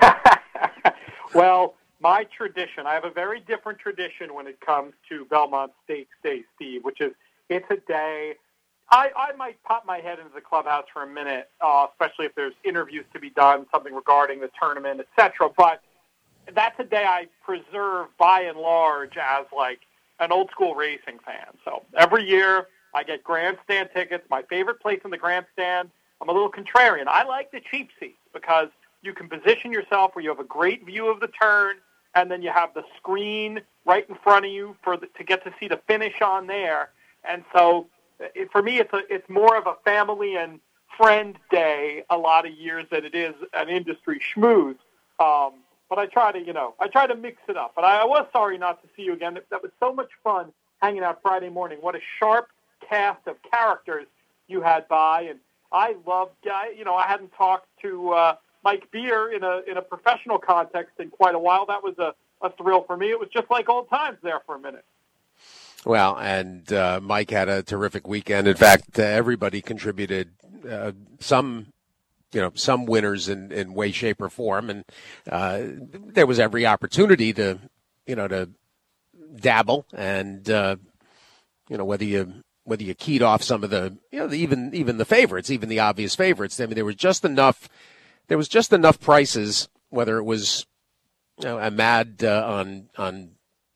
Well, my tradition, I have a very different tradition when it comes to Belmont Stakes Day, Steve, which is it's a day. I, I might pop my head into the clubhouse for a minute, uh, especially if there's interviews to be done, something regarding the tournament, et cetera. But that's a day I preserve by and large as like an old school racing fan. So every year I get grandstand tickets, my favorite place in the grandstand. I'm a little contrarian. I like the cheap seats because you can position yourself where you have a great view of the turn, and then you have the screen right in front of you for the, to get to see the finish on there. And so it, for me, it's a, it's more of a family and friend day a lot of years than it is an industry schmooze. Um, but I try to, you know, I try to mix it up. But I, I was sorry not to see you again. That, that was so much fun hanging out Friday morning. What a sharp cast of characters you had by, and I loved, you know, I hadn't talked to uh, Mike Beer in a in a professional context in quite a while. That was a, a thrill for me. It was just like old times there for a minute. Well, and uh, Mike had a terrific weekend. In fact, uh, everybody contributed uh, some, you know, some winners in, in way, shape, or form. And uh, there was every opportunity to, you know, to dabble and, uh, you know, whether you – whether you keyed off some of the, you know, the, even even the favorites, even the obvious favorites. I mean, there was just enough, there was just enough prices. Whether it was, you know, Ahmad uh, on on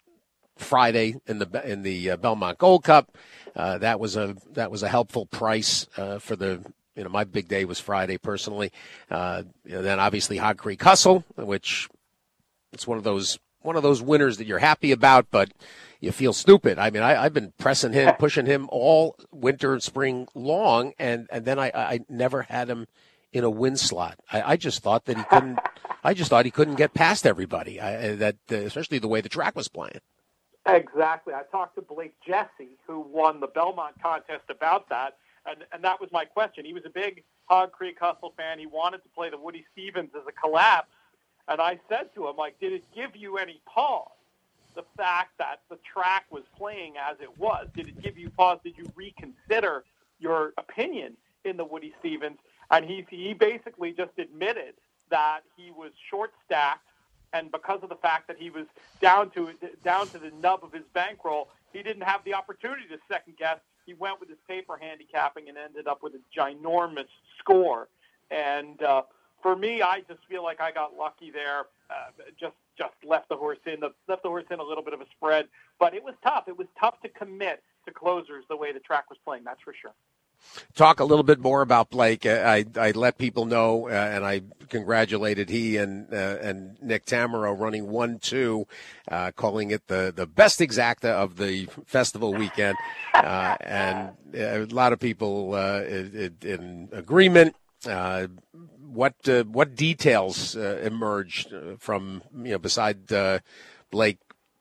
Friday in the in the uh, Belmont Gold Cup, uh, that was a that was a helpful price uh, for the. You know, my big day was Friday personally. Uh, you know, then obviously Hog Creek Hustle, which it's one of those one of those winners that you're happy about, but you feel stupid. I mean, I, I've been pressing him, pushing him all winter and spring long, and, and then I, I never had him in a win slot. I, I just thought that he couldn't. I just thought he couldn't get past everybody. I, that uh, especially the way the track was playing. Exactly. I talked to Blake Jesse, who won the Belmont contest, about that, and and that was my question. He was a big Hog Creek Hustle fan. He wanted to play the Woody Stevens as a collapse, and I said to him, like, did it give you any pause? The fact that the track was playing as it was, did it give you pause? Did you reconsider your opinion in the Woody Stevens? And he he basically just admitted that he was short-stacked, and because of the fact that he was down to down to the nub of his bankroll, he didn't have the opportunity to second-guess. He went with his paper handicapping and ended up with a ginormous score. And uh, for me, I just feel like I got lucky there. Uh, just just left the horse in, the, left the horse in a little bit of a spread. But it was tough. It was tough to commit to closers the way the track was playing, that's for sure. Talk a little bit more about Blake. I, I let people know, uh, and I congratulated he and uh, and Nick Tamaro running one two, uh, calling it the, the best exacta of the festival weekend. Uh, and a lot of people uh, in, in agreement. Uh, what uh, what details uh, emerged from, you know, beside uh, Blake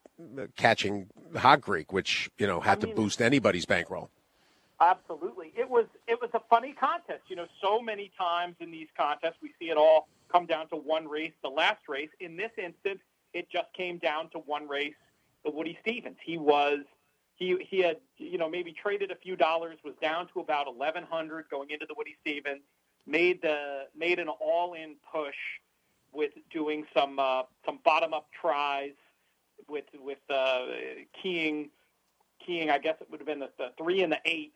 catching Hog Creek, which, you know, had I mean, to boost anybody's bankroll? Absolutely. It was it was a funny contest. You know, so many times in these contests we see it all come down to one race, the last race. In this instance, it just came down to one race, the Woody Stevens. He was he he had, you know, maybe traded a few dollars, was down to about eleven hundred going into the Woody Stevens, made the made an all-in push with doing some uh, some bottom-up tries with with uh, keying keying. I guess it would have been the, the three and the eight.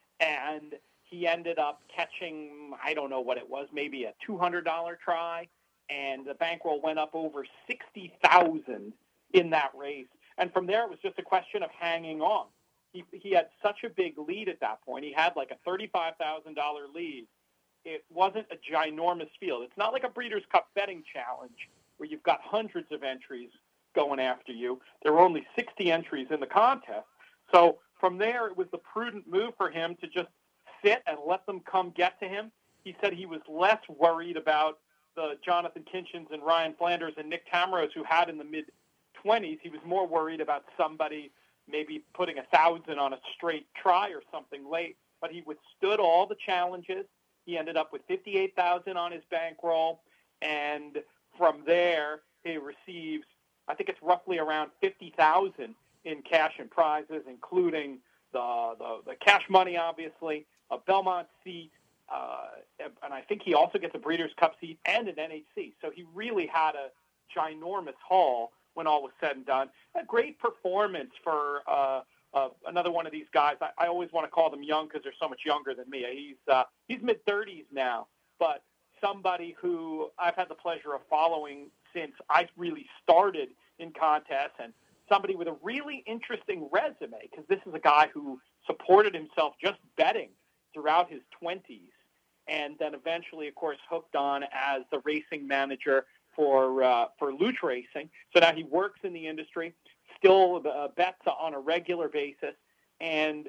And he ended up catching, I don't know what it was, maybe a two hundred dollars try. and the bankroll went up over sixty thousand in that race. And from there, it was just a question of hanging on. He, he had such a big lead at that point. He had like a thirty-five thousand dollars lead. It wasn't a ginormous field. It's not like a Breeders' Cup betting challenge where you've got hundreds of entries going after you. There were only sixty entries in the contest. So from there, it was the prudent move for him to just sit and let them come get to him. He said he was less worried about the Jonathan Kinchins and Ryan Flanders and Nick Tamaros who had in the mid-twenties. He was more worried about somebody maybe putting a thousand on a straight try or something late. But he withstood all the challenges. He ended up with fifty-eight thousand on his bankroll. And from there, he receives, I think it's roughly around fifty thousand in cash and prizes, including the, the, the cash money, obviously, a Belmont seat, uh, and I think he also gets a Breeders' Cup seat and an N H C. So he really had a ginormous haul when all was said and done. A great performance for uh, uh, another one of these guys. I, I always want to call them young because they're so much younger than me. He's uh, he's mid-thirties now, but somebody who I've had the pleasure of following since I really started in contests, and somebody with a really interesting resume, because this is a guy who supported himself just betting throughout his twenties, and then eventually, of course, hooked on as the racing manager for uh, for Luch Racing. So now he works in the industry, still uh, bets on a regular basis, and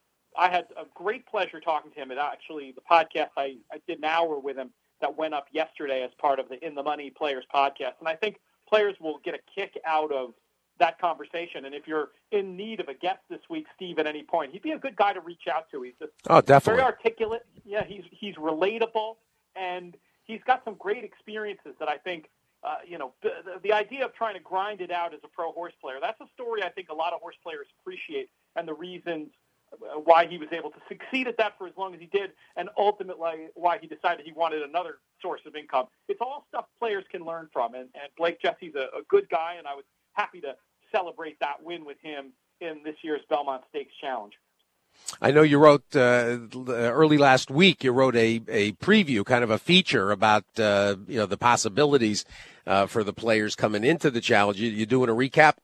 I had a great pleasure talking to him. And actually, the podcast, I, I did an hour with him that went up yesterday as part of the In the Money Players podcast, and I think players will get a kick out of that conversation. And if you're in need of a guest this week, Steve, at any point, he'd be a good guy to reach out to. He's just oh, definitely very articulate. Yeah, he's he's relatable, and he's got some great experiences that I think, uh, you know, the, the idea of trying to grind it out as a pro horse player, that's a story I think a lot of horse players appreciate, and the reasons why he was able to succeed at that for as long as he did, and ultimately why he decided he wanted another source of income. It's all stuff players can learn from, and, and Blake Jesse's a, a good guy, and I was happy to celebrate that win with him in this year's Belmont Stakes Challenge. I know you wrote uh, early last week. You wrote a, a preview, kind of a feature about uh, you know the possibilities uh, for the players coming into the challenge. You, you doing a recap?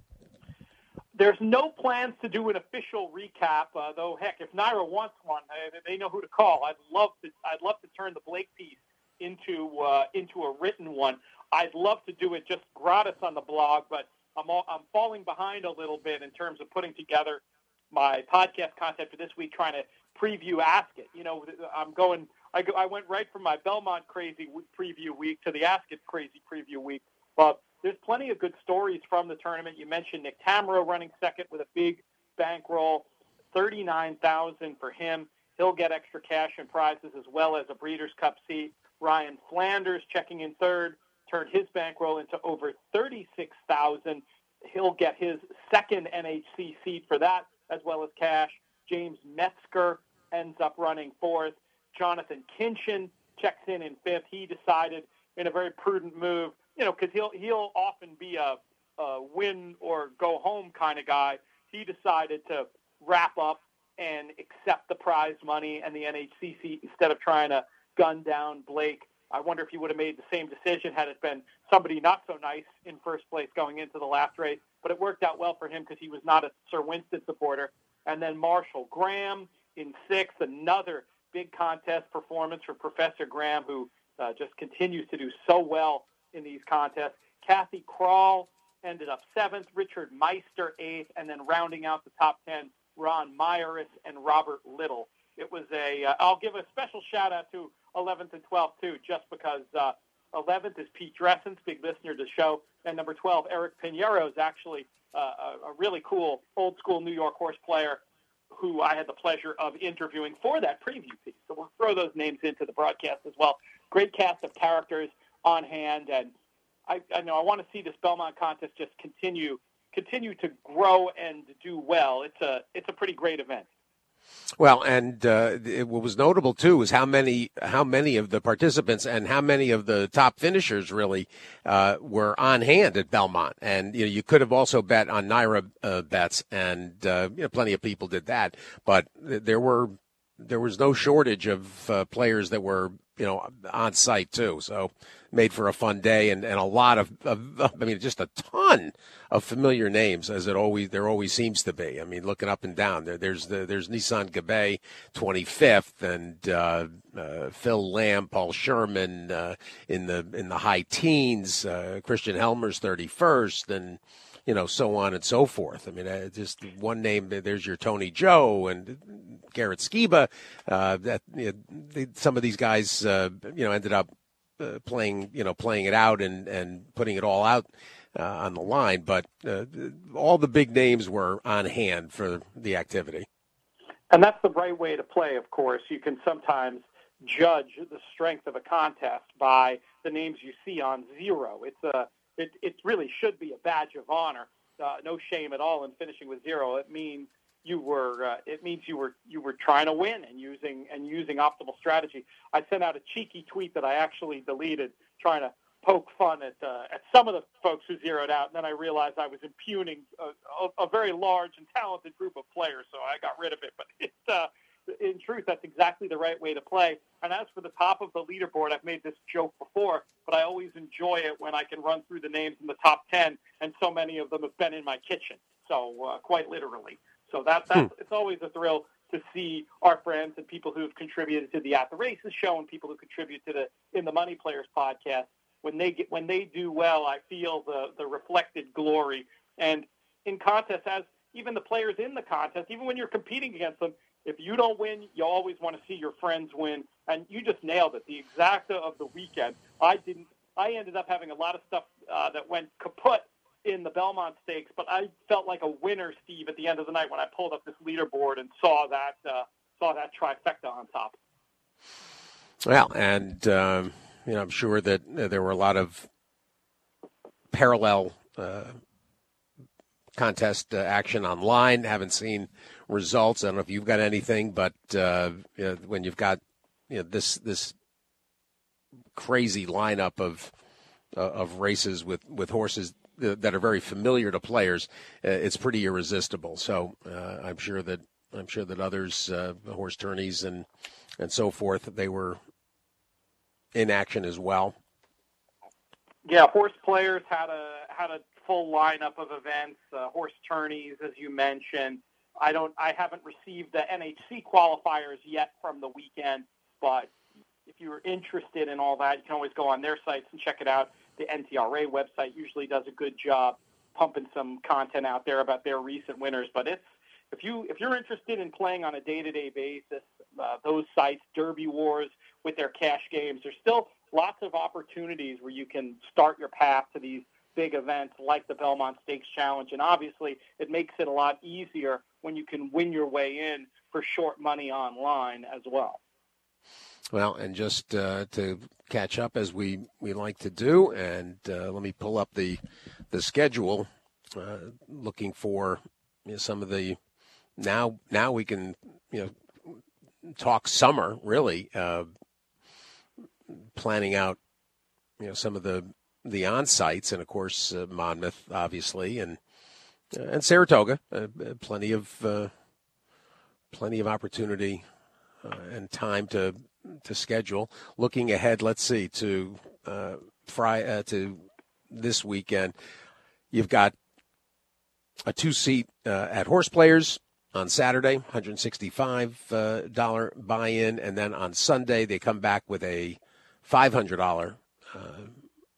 There's no plans to do an official recap, uh, though. Heck, if Naira wants one, they, they know who to call. I'd love to. I'd love to turn the Blake piece into uh, into a written one. I'd love to do it just gratis on the blog, but I'm all, I'm falling behind a little bit in terms of putting together my podcast content for this week, trying to preview Ask It. You know, I'm going. I, go, I went right from my Belmont crazy preview week to the Ask It crazy preview week. But there's plenty of good stories from the tournament. You mentioned Nick Tamaro running second with a big bankroll, thirty-nine thousand for him. He'll get extra cash and prizes as well as a Breeders' Cup seat. Ryan Flanders checking in third, turned his bankroll into over thirty-six thousand. He'll get his second N H C seat for that, as well as cash. James Metzger ends up running fourth. Jonathan Kinchin checks in in fifth. He decided in a very prudent move, you know, because he'll he'll often be a, a win or go home kind of guy. He decided to wrap up and accept the prize money and the N H C seat instead of trying to gun down Blake. I wonder if he would have made the same decision had it been somebody not so nice in first place going into the last race. But it worked out well for him because he was not a Sir Winston supporter. And then Marshall Graham in sixth, another big contest performance for Professor Graham, who uh, just continues to do so well in these contests. Kathy Krall ended up seventh, Richard Meister eighth, and then rounding out the top ten, Ron Myeris and Robert Little. It was a, uh, I'll give a special shout out to eleventh and twelfth too, just because uh, eleventh is Pete Dressens, big listener to the show, and number twelve, Eric Pinheiro, is actually uh, a, a really cool old school New York horse player who I had the pleasure of interviewing for that preview piece. So we'll throw those names into the broadcast as well. Great cast of characters on hand, and I, I know I want to see this Belmont contest just continue continue to grow and do well. It's a it's a pretty great event. Well, and uh, it, what was notable too is how many how many of the participants and how many of the top finishers really uh, were on hand at Belmont. And you know, you could have also bet on Naira uh, bets, and uh, you know, plenty of people did that. But there were there was no shortage of uh, players that were you know on site too. So made for a fun day, and, and a lot of, of, I mean, just a ton of familiar names, as it always there always seems to be. I mean, looking up and down, there, there's the, there's Nissan Gabay, twenty-fifth, and uh, uh, Phil Lamb, Paul Sherman uh, in the in the high teens, uh, Christian Helmer's thirty-first, and you know, so on and so forth. I mean, uh, just one name. There's your Tony Joe and Garrett Skiba. Uh, that you know, they, some of these guys, uh, you know, ended up uh, playing, you know, playing it out and, and putting it all out uh, on the line. But uh, all the big names were on hand for the activity. And that's the right way to play. Of course, you can sometimes judge the strength of a contest by the names you see on zero. It's a It, it really should be a badge of honor. Uh, no shame at all in finishing with zero. It means you were. Uh, it means you were. You were trying to win and using and using optimal strategy. I sent out a cheeky tweet that I actually deleted, trying to poke fun at uh, at some of the folks who zeroed out, and then I realized I was impugning a, a, a very large and talented group of players, so I got rid of it. But it's. Uh, In truth, that's exactly the right way to play. And as for the top of the leaderboard, I've made this joke before, but I always enjoy it when I can run through the names in the top ten, and so many of them have been in my kitchen, so uh, quite literally. So that, that's hmm. It's always a thrill to see our friends and people who have contributed to the At the Races show and people who contribute to the In the Money Players podcast. When they get when they do well, I feel the, the reflected glory. And in contests, as even the players in the contest, even when you're competing against them, if you don't win, you always want to see your friends win, and you just nailed it. The exacta of the weekend. I didn't. I ended up having a lot of stuff uh, that went kaput in the Belmont Stakes, but I felt like a winner, Steve, at the end of the night when I pulled up this leaderboard and saw that uh, saw that trifecta on top. Well, and um, you know, I'm sure that uh, there were a lot of parallel uh, contest uh, action online. Haven't seen results. I don't know if you've got anything, but uh, you know, when you've got you know, this this crazy lineup of uh, of races with, with horses that are very familiar to players, uh, it's pretty irresistible. So uh, I'm sure that I'm sure that others, uh, horse tourneys and and so forth, they were in action as well. Yeah, horse players had a had a full lineup of events, uh, horse tourneys, as you mentioned. I don't. I haven't received the N H C qualifiers yet from the weekend, but if you're interested in all that, you can always go on their sites and check it out. The N T R A website usually does a good job pumping some content out there about their recent winners. But it's if you if you're interested in playing on a day-to-day basis, uh, those sites, Derby Wars with their cash games, there's still lots of opportunities where you can start your path to these big events like the Belmont Stakes Challenge. And obviously it makes it a lot easier when you can win your way in for short money online as well. Well, and just uh, to catch up as we, we like to do, and uh, let me pull up the the schedule, uh, looking for you know, some of the now now we can you know talk summer really, uh, planning out you know some of the the on sites, and of course uh, Monmouth obviously, and uh, and Saratoga, uh, plenty of uh, plenty of opportunity uh, and time to. to schedule. Looking ahead, let's see, to uh, Fry, uh, to this weekend, you've got a two-seat uh, at Horse Players on Saturday, one hundred sixty-five dollars uh, buy-in, and then on Sunday they come back with a five hundred dollars uh,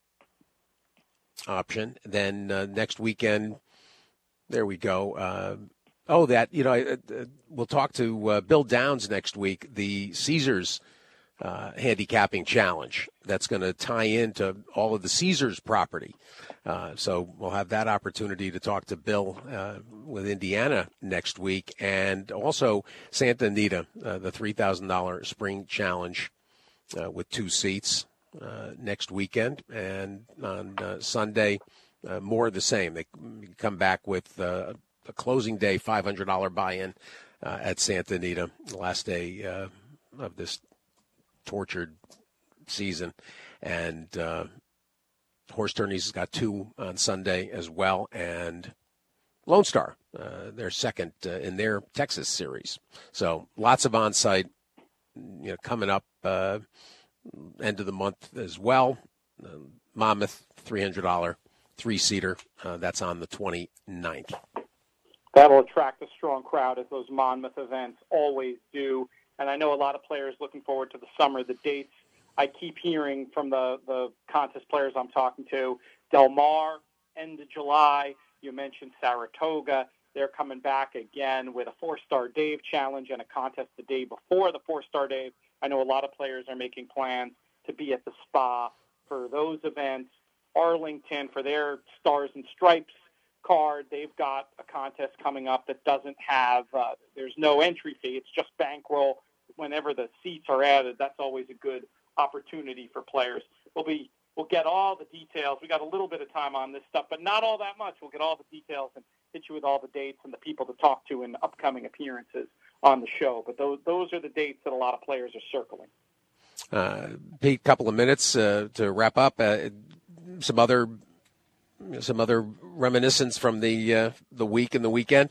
option. Then uh, next weekend, there we go. Uh, oh, that, you know, uh, we'll talk to uh, Bill Downs next week, the Caesars Uh, handicapping challenge that's going to tie into all of the Caesars property. Uh, so we'll have that opportunity to talk to Bill uh, with Indiana next week. And also Santa Anita, uh, the three thousand dollars spring challenge uh, with two seats uh, next weekend. And on uh, Sunday, uh, more of the same. They come back with uh, a closing day five hundred dollars buy-in uh, at Santa Anita, the last day uh, of this tortured season. And uh, Horse Tourneys has got two on Sunday as well, and Lone Star, uh, their second uh, in their Texas series. So lots of on-site, you know, coming up uh, end of the month as well. uh, Monmouth three hundred dollars three-seater. Uh, that's on the twenty-ninth. That'll attract a strong crowd, as those Monmouth events always do. And I know a lot of players looking forward to the summer. The dates I keep hearing from the, the contest players I'm talking to, Del Mar, end of July. You mentioned Saratoga. They're coming back again with a four-star Dave challenge and a contest the day before the four-star Dave. I know a lot of players are making plans to be at the Spa for those events. Arlington, for their Stars and Stripes card, they've got a contest coming up that doesn't have, uh, there's no entry fee. It's just bankroll. Whenever the seats are added, that's always a good opportunity for players. We'll be, we'll get all the details. We got a little bit of time on this stuff, but not all that much. We'll get all the details and hit you with all the dates and the people to talk to in upcoming appearances on the show. But those, those are the dates that a lot of players are circling. Uh, Pete, couple of minutes uh, to wrap up. Uh, some other, some other reminiscence from the uh, the week and the weekend.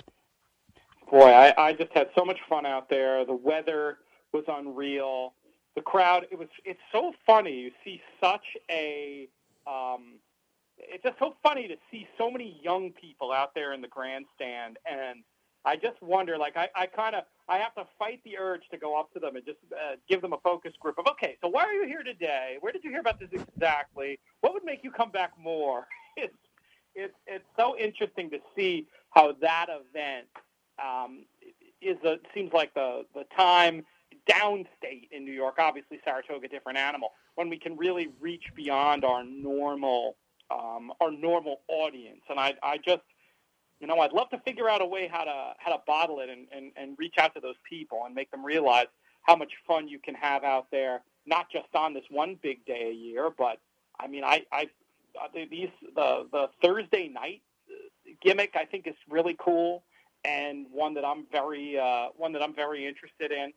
Boy, I, I just had so much fun out there. The weather was unreal. The crowd, it was. It's so funny. You see such a. Um, it's just so funny to see so many young people out there in the grandstand, and I just wonder. Like I, I kind of, I have to fight the urge to go up to them and just uh, give them a focus group of, okay, so why are you here today? Where did you hear about this exactly? What would make you come back more? It's, it's, it's so interesting to see how that event um, is. A, seems like the the time downstate in New York. Obviously, Saratoga, different animal. When we can really reach beyond our normal, um, our normal audience, and I, I just. You know, I'd love to figure out a way how to how to bottle it and, and, and reach out to those people and make them realize how much fun you can have out there, not just on this one big day a year, but I mean, I, I these the the Thursday night gimmick I think is really cool and one that I'm very uh, one that I'm very interested in,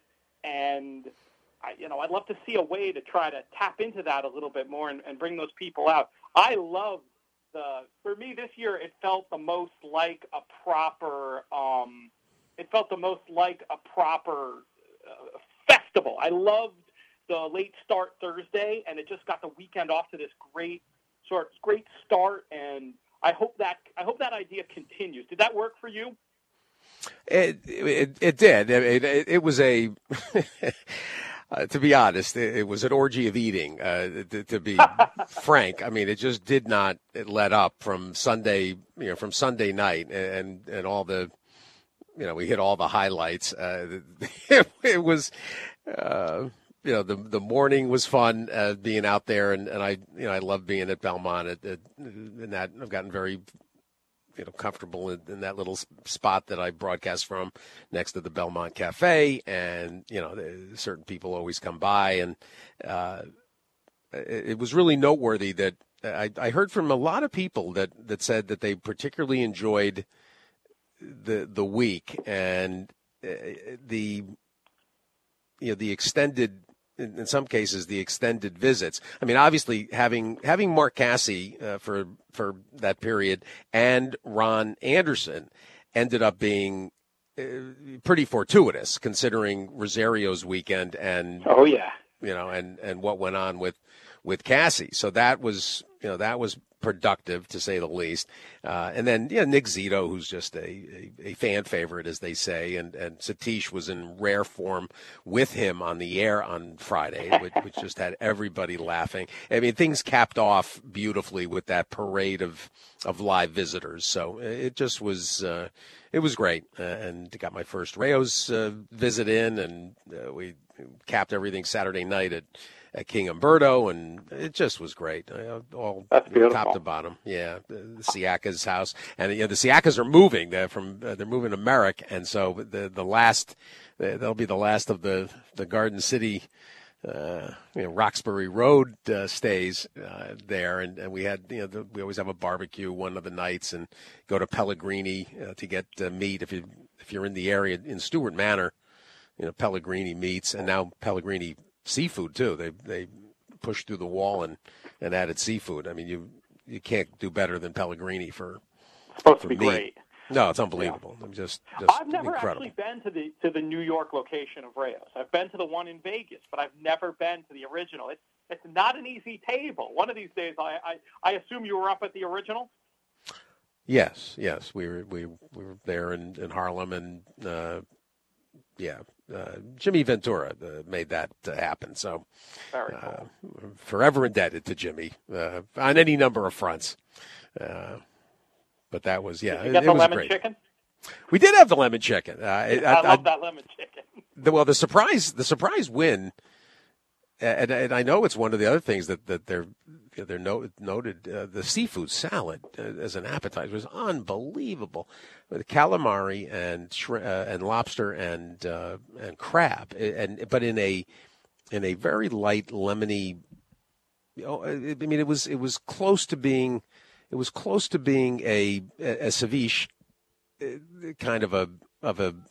and I, you know, I'd love to see a way to try to tap into that a little bit more and, and bring those people out. I love. The, for me this year, it felt the most like a proper. Um, it felt the most like a proper uh, festival. I loved the late start Thursday, and it just got the weekend off to this great sort, great start. And I hope that I hope that idea continues. Did that work for you? It it, it did. It, it, it was a. Uh, to be honest, it, it was an orgy of eating, uh, to, to be frank. I mean, it just did not it let up from Sunday, you know, from Sunday night and, and all the, you know, we hit all the highlights. Uh, it, it was, uh, you know, the the morning was fun, uh, being out there. And, and I, you know, I love being at Belmont at, at, and that I've gotten very, you know, comfortable in, in that little spot that I broadcast from next to the Belmont Cafe. And, you know, certain people always come by. And uh, it, it was really noteworthy that I, I heard from a lot of people that, that said that they particularly enjoyed the the week and uh, the, you know, the extended, in some cases, the extended visits. I mean, obviously, having having Mark Cassie uh, for for that period and Ron Anderson ended up being uh, pretty fortuitous, considering Rosario's weekend and oh yeah, you know, and, and what went on with with Cassie. So that was you know that was productive, to say the least. Uh, and then, yeah, Nick Zito, who's just a, a, a fan favorite, as they say, and, and Satish was in rare form with him on the air on Friday, which, which just had everybody laughing. I mean, things capped off beautifully with that parade of, of live visitors. So it just was uh, it was great. Uh, and got my first Rayo's uh, visit in, and uh, we capped everything Saturday night at at King Umberto, and it just was great. Uh, all top to bottom. Yeah, the, the Siaka's house, and you know, the Siakas are moving. They're from uh, they're moving to Merrick, and so the the last uh, they'll be the last of the the Garden City, uh, you know, Roxbury Road uh, stays uh, there, and, and we had you know the, we always have a barbecue one of the nights, and go to Pellegrini uh, to get uh, meat if you if you're in the area in Stewart Manor, you know Pellegrini meats, and now Pellegrini seafood too. They they pushed through the wall and, and added seafood. I mean, you you can't do better than Pellegrini for. It's supposed for to be meat. great. No, it's unbelievable. Yeah. I'm just, just I've never incredible. actually been to the to the New York location of Rayo's. I've been to the one in Vegas, but I've never been to the original. It's it's not an easy table. One of these days, I, I, I assume you were up at the original? Yes, yes. We were we, we were there in, in Harlem, and, uh, yeah, uh, Jimmy Ventura uh, made that uh, happen. So Very cool. uh, forever indebted to Jimmy uh, on any number of fronts. Uh, but that was, yeah, Did you it, get it the was lemon great. chicken? We did have the lemon chicken. Uh, I, I, I love I, that lemon chicken. The, well, the surprise, the surprise win, and, and I know it's one of the other things that, that they're they're no, noted. Uh, the seafood salad uh, as an appetizer was unbelievable, with calamari and shri- uh, and lobster and uh, and crab, and but in a in a very light lemony. You know, I mean, it was it was close to being it was close to being a a, a ceviche kind of a of a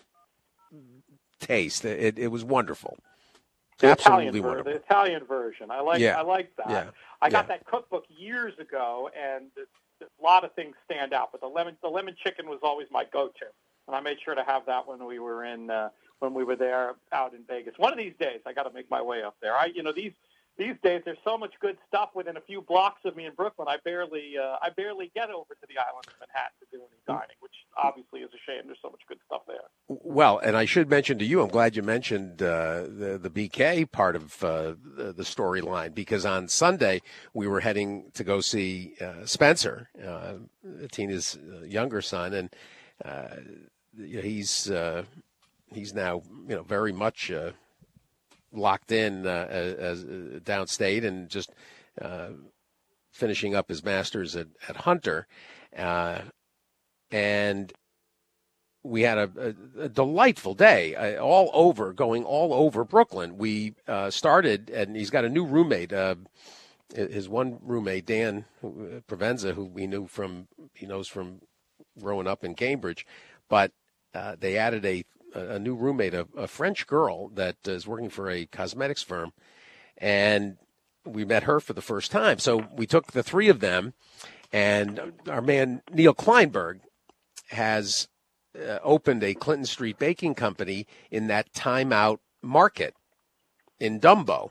taste. It it was wonderful. The Absolutely Italian, ver- wonderful. the Italian version. I like Yeah. I like that. Yeah. I got Yeah. that cookbook years ago, and it's, a lot of things stand out. But the lemon the lemon chicken was always my go-to, and I made sure to have that when we were in uh, when we were there out in Vegas. One of these days, I got to make my way up there. I you know these. These days, there's so much good stuff within a few blocks of me in Brooklyn. I barely, uh, I barely get over to the island of Manhattan to do any dining, which obviously is a shame. There's so much good stuff there. Well, and I should mention to you, I'm glad you mentioned uh, the the B K part of uh, the, the storyline, because on Sunday we were heading to go see uh, Spencer, uh, Tina's younger son, and uh, you know, he's uh, he's now you know very much. Uh, locked in uh, as, as uh, downstate and just uh, finishing up his master's at, at Hunter. Uh, and we had a, a, a delightful day uh, all over, going all over Brooklyn. We uh, started, and he's got a new roommate. Uh, his one roommate, Dan Provenza, who we knew from, he knows from growing up in Cambridge, but uh, they added a a new roommate, a, a French girl that is working for a cosmetics firm, and we met her for the first time. So we took the three of them, and our man Neil Kleinberg has uh, opened a Clinton Street baking company in that Time Out market in Dumbo.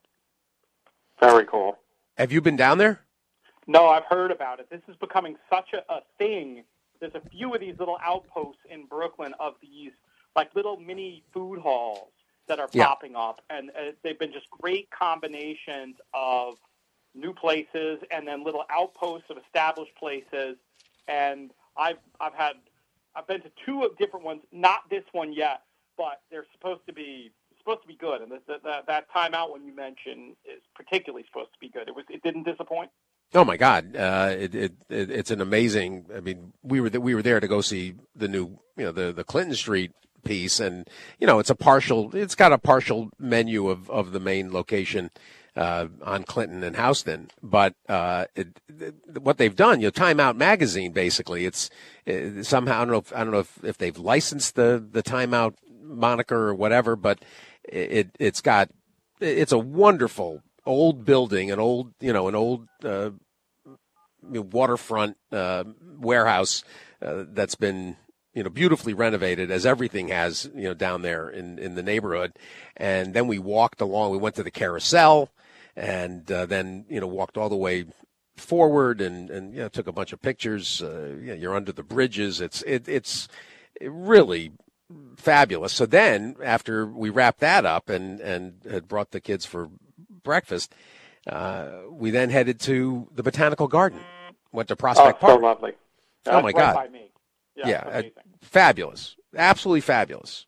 Very cool. Have you been down there? No, I've heard about it. This is becoming such a, a thing. There's a few of these little outposts in Brooklyn of these like little mini food halls that are Yeah. popping up, and uh, they've been just great combinations of new places and then little outposts of established places. And I've I've had I've been to two of different ones, not this one yet, but they're supposed to be supposed to be good. And the, the, the, that Time Out one you mentioned is particularly supposed to be good. It was it didn't disappoint. Oh my God! Uh, it, it, it it's an amazing. I mean, we were th- we were there to go see the new, you know, the the Clinton Street piece, and you know, it's a partial. It's got a partial menu of, of the main location uh, on Clinton and Houston, but uh, it, it, what they've done, you know, Time Out magazine, basically, it's it, somehow I don't know. If, I don't know if, if they've licensed the the Time Out moniker or whatever, but it it's got it's a wonderful old building, an old you know an old uh, waterfront uh, warehouse uh, that's been you know beautifully renovated, as everything has you know down there in, in the neighborhood. And then we walked along. We went to the Carousel, and uh, then you know walked all the way forward, and and you know took a bunch of pictures. Uh, you know, you're under the bridges. It's it, it's really fabulous. So then after we wrapped that up and and had brought the kids for breakfast, uh, we then headed to the Botanical Garden. Went to Prospect oh, Park. so lovely. Oh That's my right God! By me. Yeah, yeah uh, amazing. Fabulous, absolutely fabulous.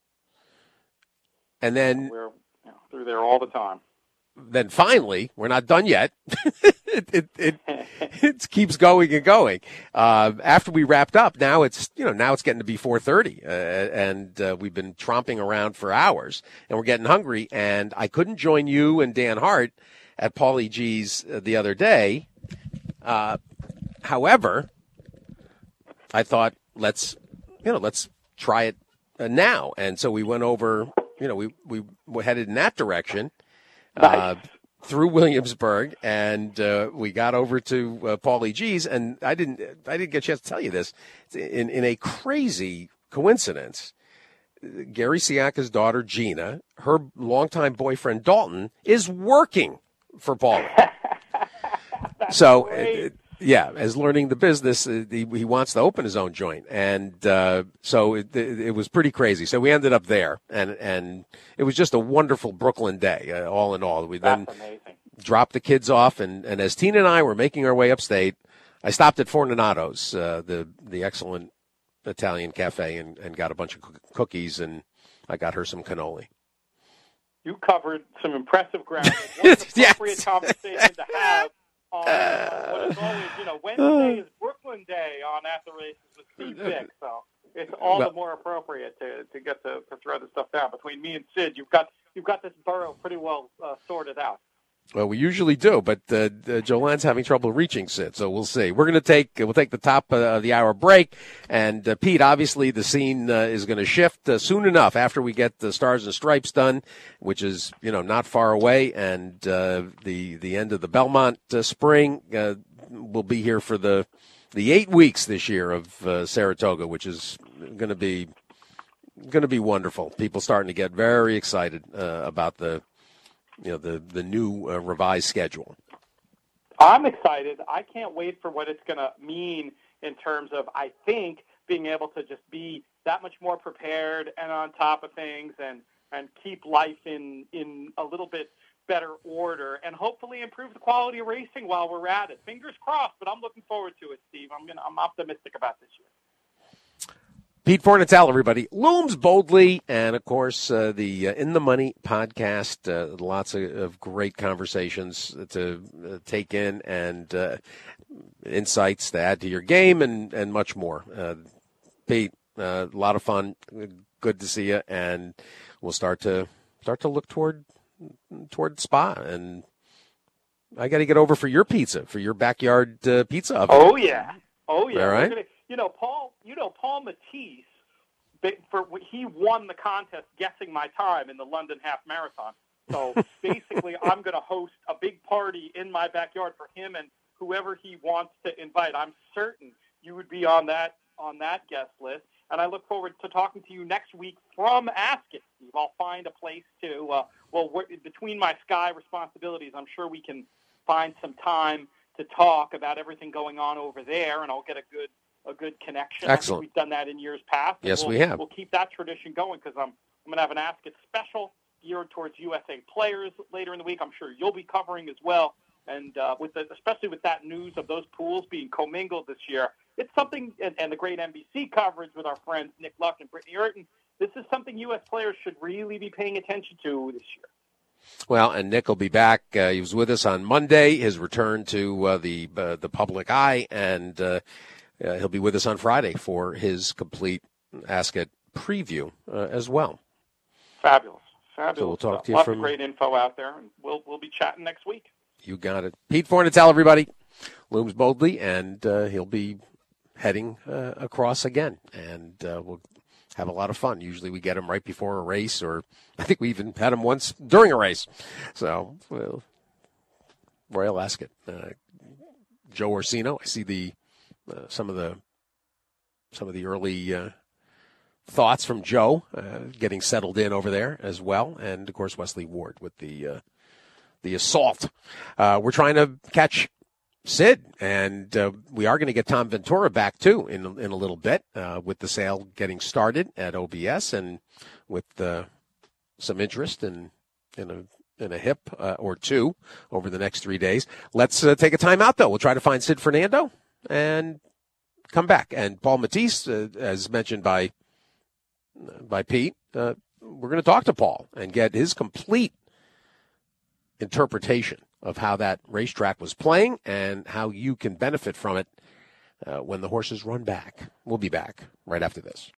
And then we're you know, through there all the time. Then finally, we're not done yet. it, it, it, it keeps going and going. Uh, after we wrapped up, now it's you know now it's getting to be four thirty, uh, and uh, we've been tromping around for hours, and we're getting hungry. And I couldn't join you and Dan Hart at Paulie G's uh, the other day. Uh, however, I thought let's you know let's try it uh, now, and so we went over. You know, we we headed in that direction. Nice. Uh, through Williamsburg, and uh, we got over to uh, Paulie G's, and I didn't I didn't get a chance to tell you this. In in a crazy coincidence, Gary Siaka's daughter Gina, her longtime boyfriend Dalton, is working for Paulie. So, uh, yeah, as learning the business, uh, he, he wants to open his own joint. And uh, so it, it, it was pretty crazy. So we ended up there, and, and it was just a wonderful Brooklyn day, uh, all in all. We then That's amazing. dropped the kids off, and, and as Tina and I were making our way upstate, I stopped at Fortunato's, uh, the, the excellent Italian cafe, and, and got a bunch of cookies, and I got her some cannoli. You covered some impressive ground. What an appropriate Yes. conversation to have on uh, what is always, you know, Wednesday is Brooklyn Day on At the Races with Steve Vick, so it's all Well- the more appropriate to, to get to, to throw this stuff down. Between me and Sid, you've got you've got this borough pretty well uh, sorted out. Well, we usually do, but uh, uh, Jolanne's having trouble reaching Sid, so we'll see. We're going to take we'll take the top uh, of the hour break, and uh, Pete, obviously the scene uh, is going to shift uh, soon enough after we get the Stars and Stripes done, which is you know not far away, and uh, the the end of the Belmont uh, spring uh, will be here for the the eight weeks this year of uh, Saratoga, which is going to be going to be wonderful. People starting to get very excited uh, about the. You know, the, the new uh, revised schedule. I'm excited. I can't wait for what it's going to mean in terms of, I think, being able to just be that much more prepared and on top of things and, and keep life in, in a little bit better order and hopefully improve the quality of racing while we're at it. Fingers crossed, but I'm looking forward to it, Steve. I'm gonna, I'm optimistic about this year. Pete Fornatale, everybody, looms boldly, and of course uh, the uh, In the Money podcast. Uh, lots of, of great conversations to uh, take in and uh, insights to add to your game, and and much more. Uh, Pete, uh, a lot of fun. Good to see you, and we'll start to start to look toward toward Spa. And I got to get over for your pizza, for your backyard uh, pizza oven. Oh yeah, oh yeah. All right. We're gonna, you know, Paul. You know, Paul Matisse. For he won the contest guessing my time in the London Half Marathon. So basically, I'm going to host a big party in my backyard for him and whoever he wants to invite. I'm certain you would be on that on that guest list, and I look forward to talking to you next week from Ascot. Steve, I'll find a place to. Uh, well, we're, between my Sky responsibilities, I'm sure we can find some time to talk about everything going on over there, and I'll get a good. a good connection. Excellent. I think we've done that in years past. Yes, we'll, we have. We'll keep that tradition going because I'm, I'm going to have an Ask It special geared towards U S A players later in the week. I'm sure you'll be covering as well. And uh, with the, especially with that news of those pools being commingled this year, it's something, and, and the great N B C coverage with our friends Nick Luck and Brittany Urton, this is something U S players should really be paying attention to this year. Well, and Nick will be back. Uh, he was with us on Monday, his return to uh, the uh, the public eye, and uh, uh, he'll be with us on Friday for his complete Ask It preview uh, as well. Fabulous. Fabulous. So we'll talk stuff. to you Lots from- of great info out there, and we'll, we'll be chatting next week. You got it. Pete Fornatale, everybody, looms boldly, and uh, he'll be heading uh, across again, and uh, we'll have a lot of fun. Usually we get him right before a race, or I think we even had him once during a race. So, well, Royal Ascot. Uh, Joe Orsino, I see the uh, some of the some of the early uh, thoughts from Joe uh, getting settled in over there as well, and of course Wesley Ward with the uh, the assault. Uh, we're trying to catch Sid, and uh, we are going to get Tom Ventura back too in in a little bit uh, with the sale getting started at O B S, and with uh, some interest in in a in a hip uh, or two over the next three days. Let's uh, take a time out though. We'll try to find Sid Fernando and come back. And Paul Matisse, uh, as mentioned by by Pete, uh, we're going to talk to Paul and get his complete interpretation of how that racetrack was playing and how you can benefit from it uh, when the horses run back. We'll be back right after this.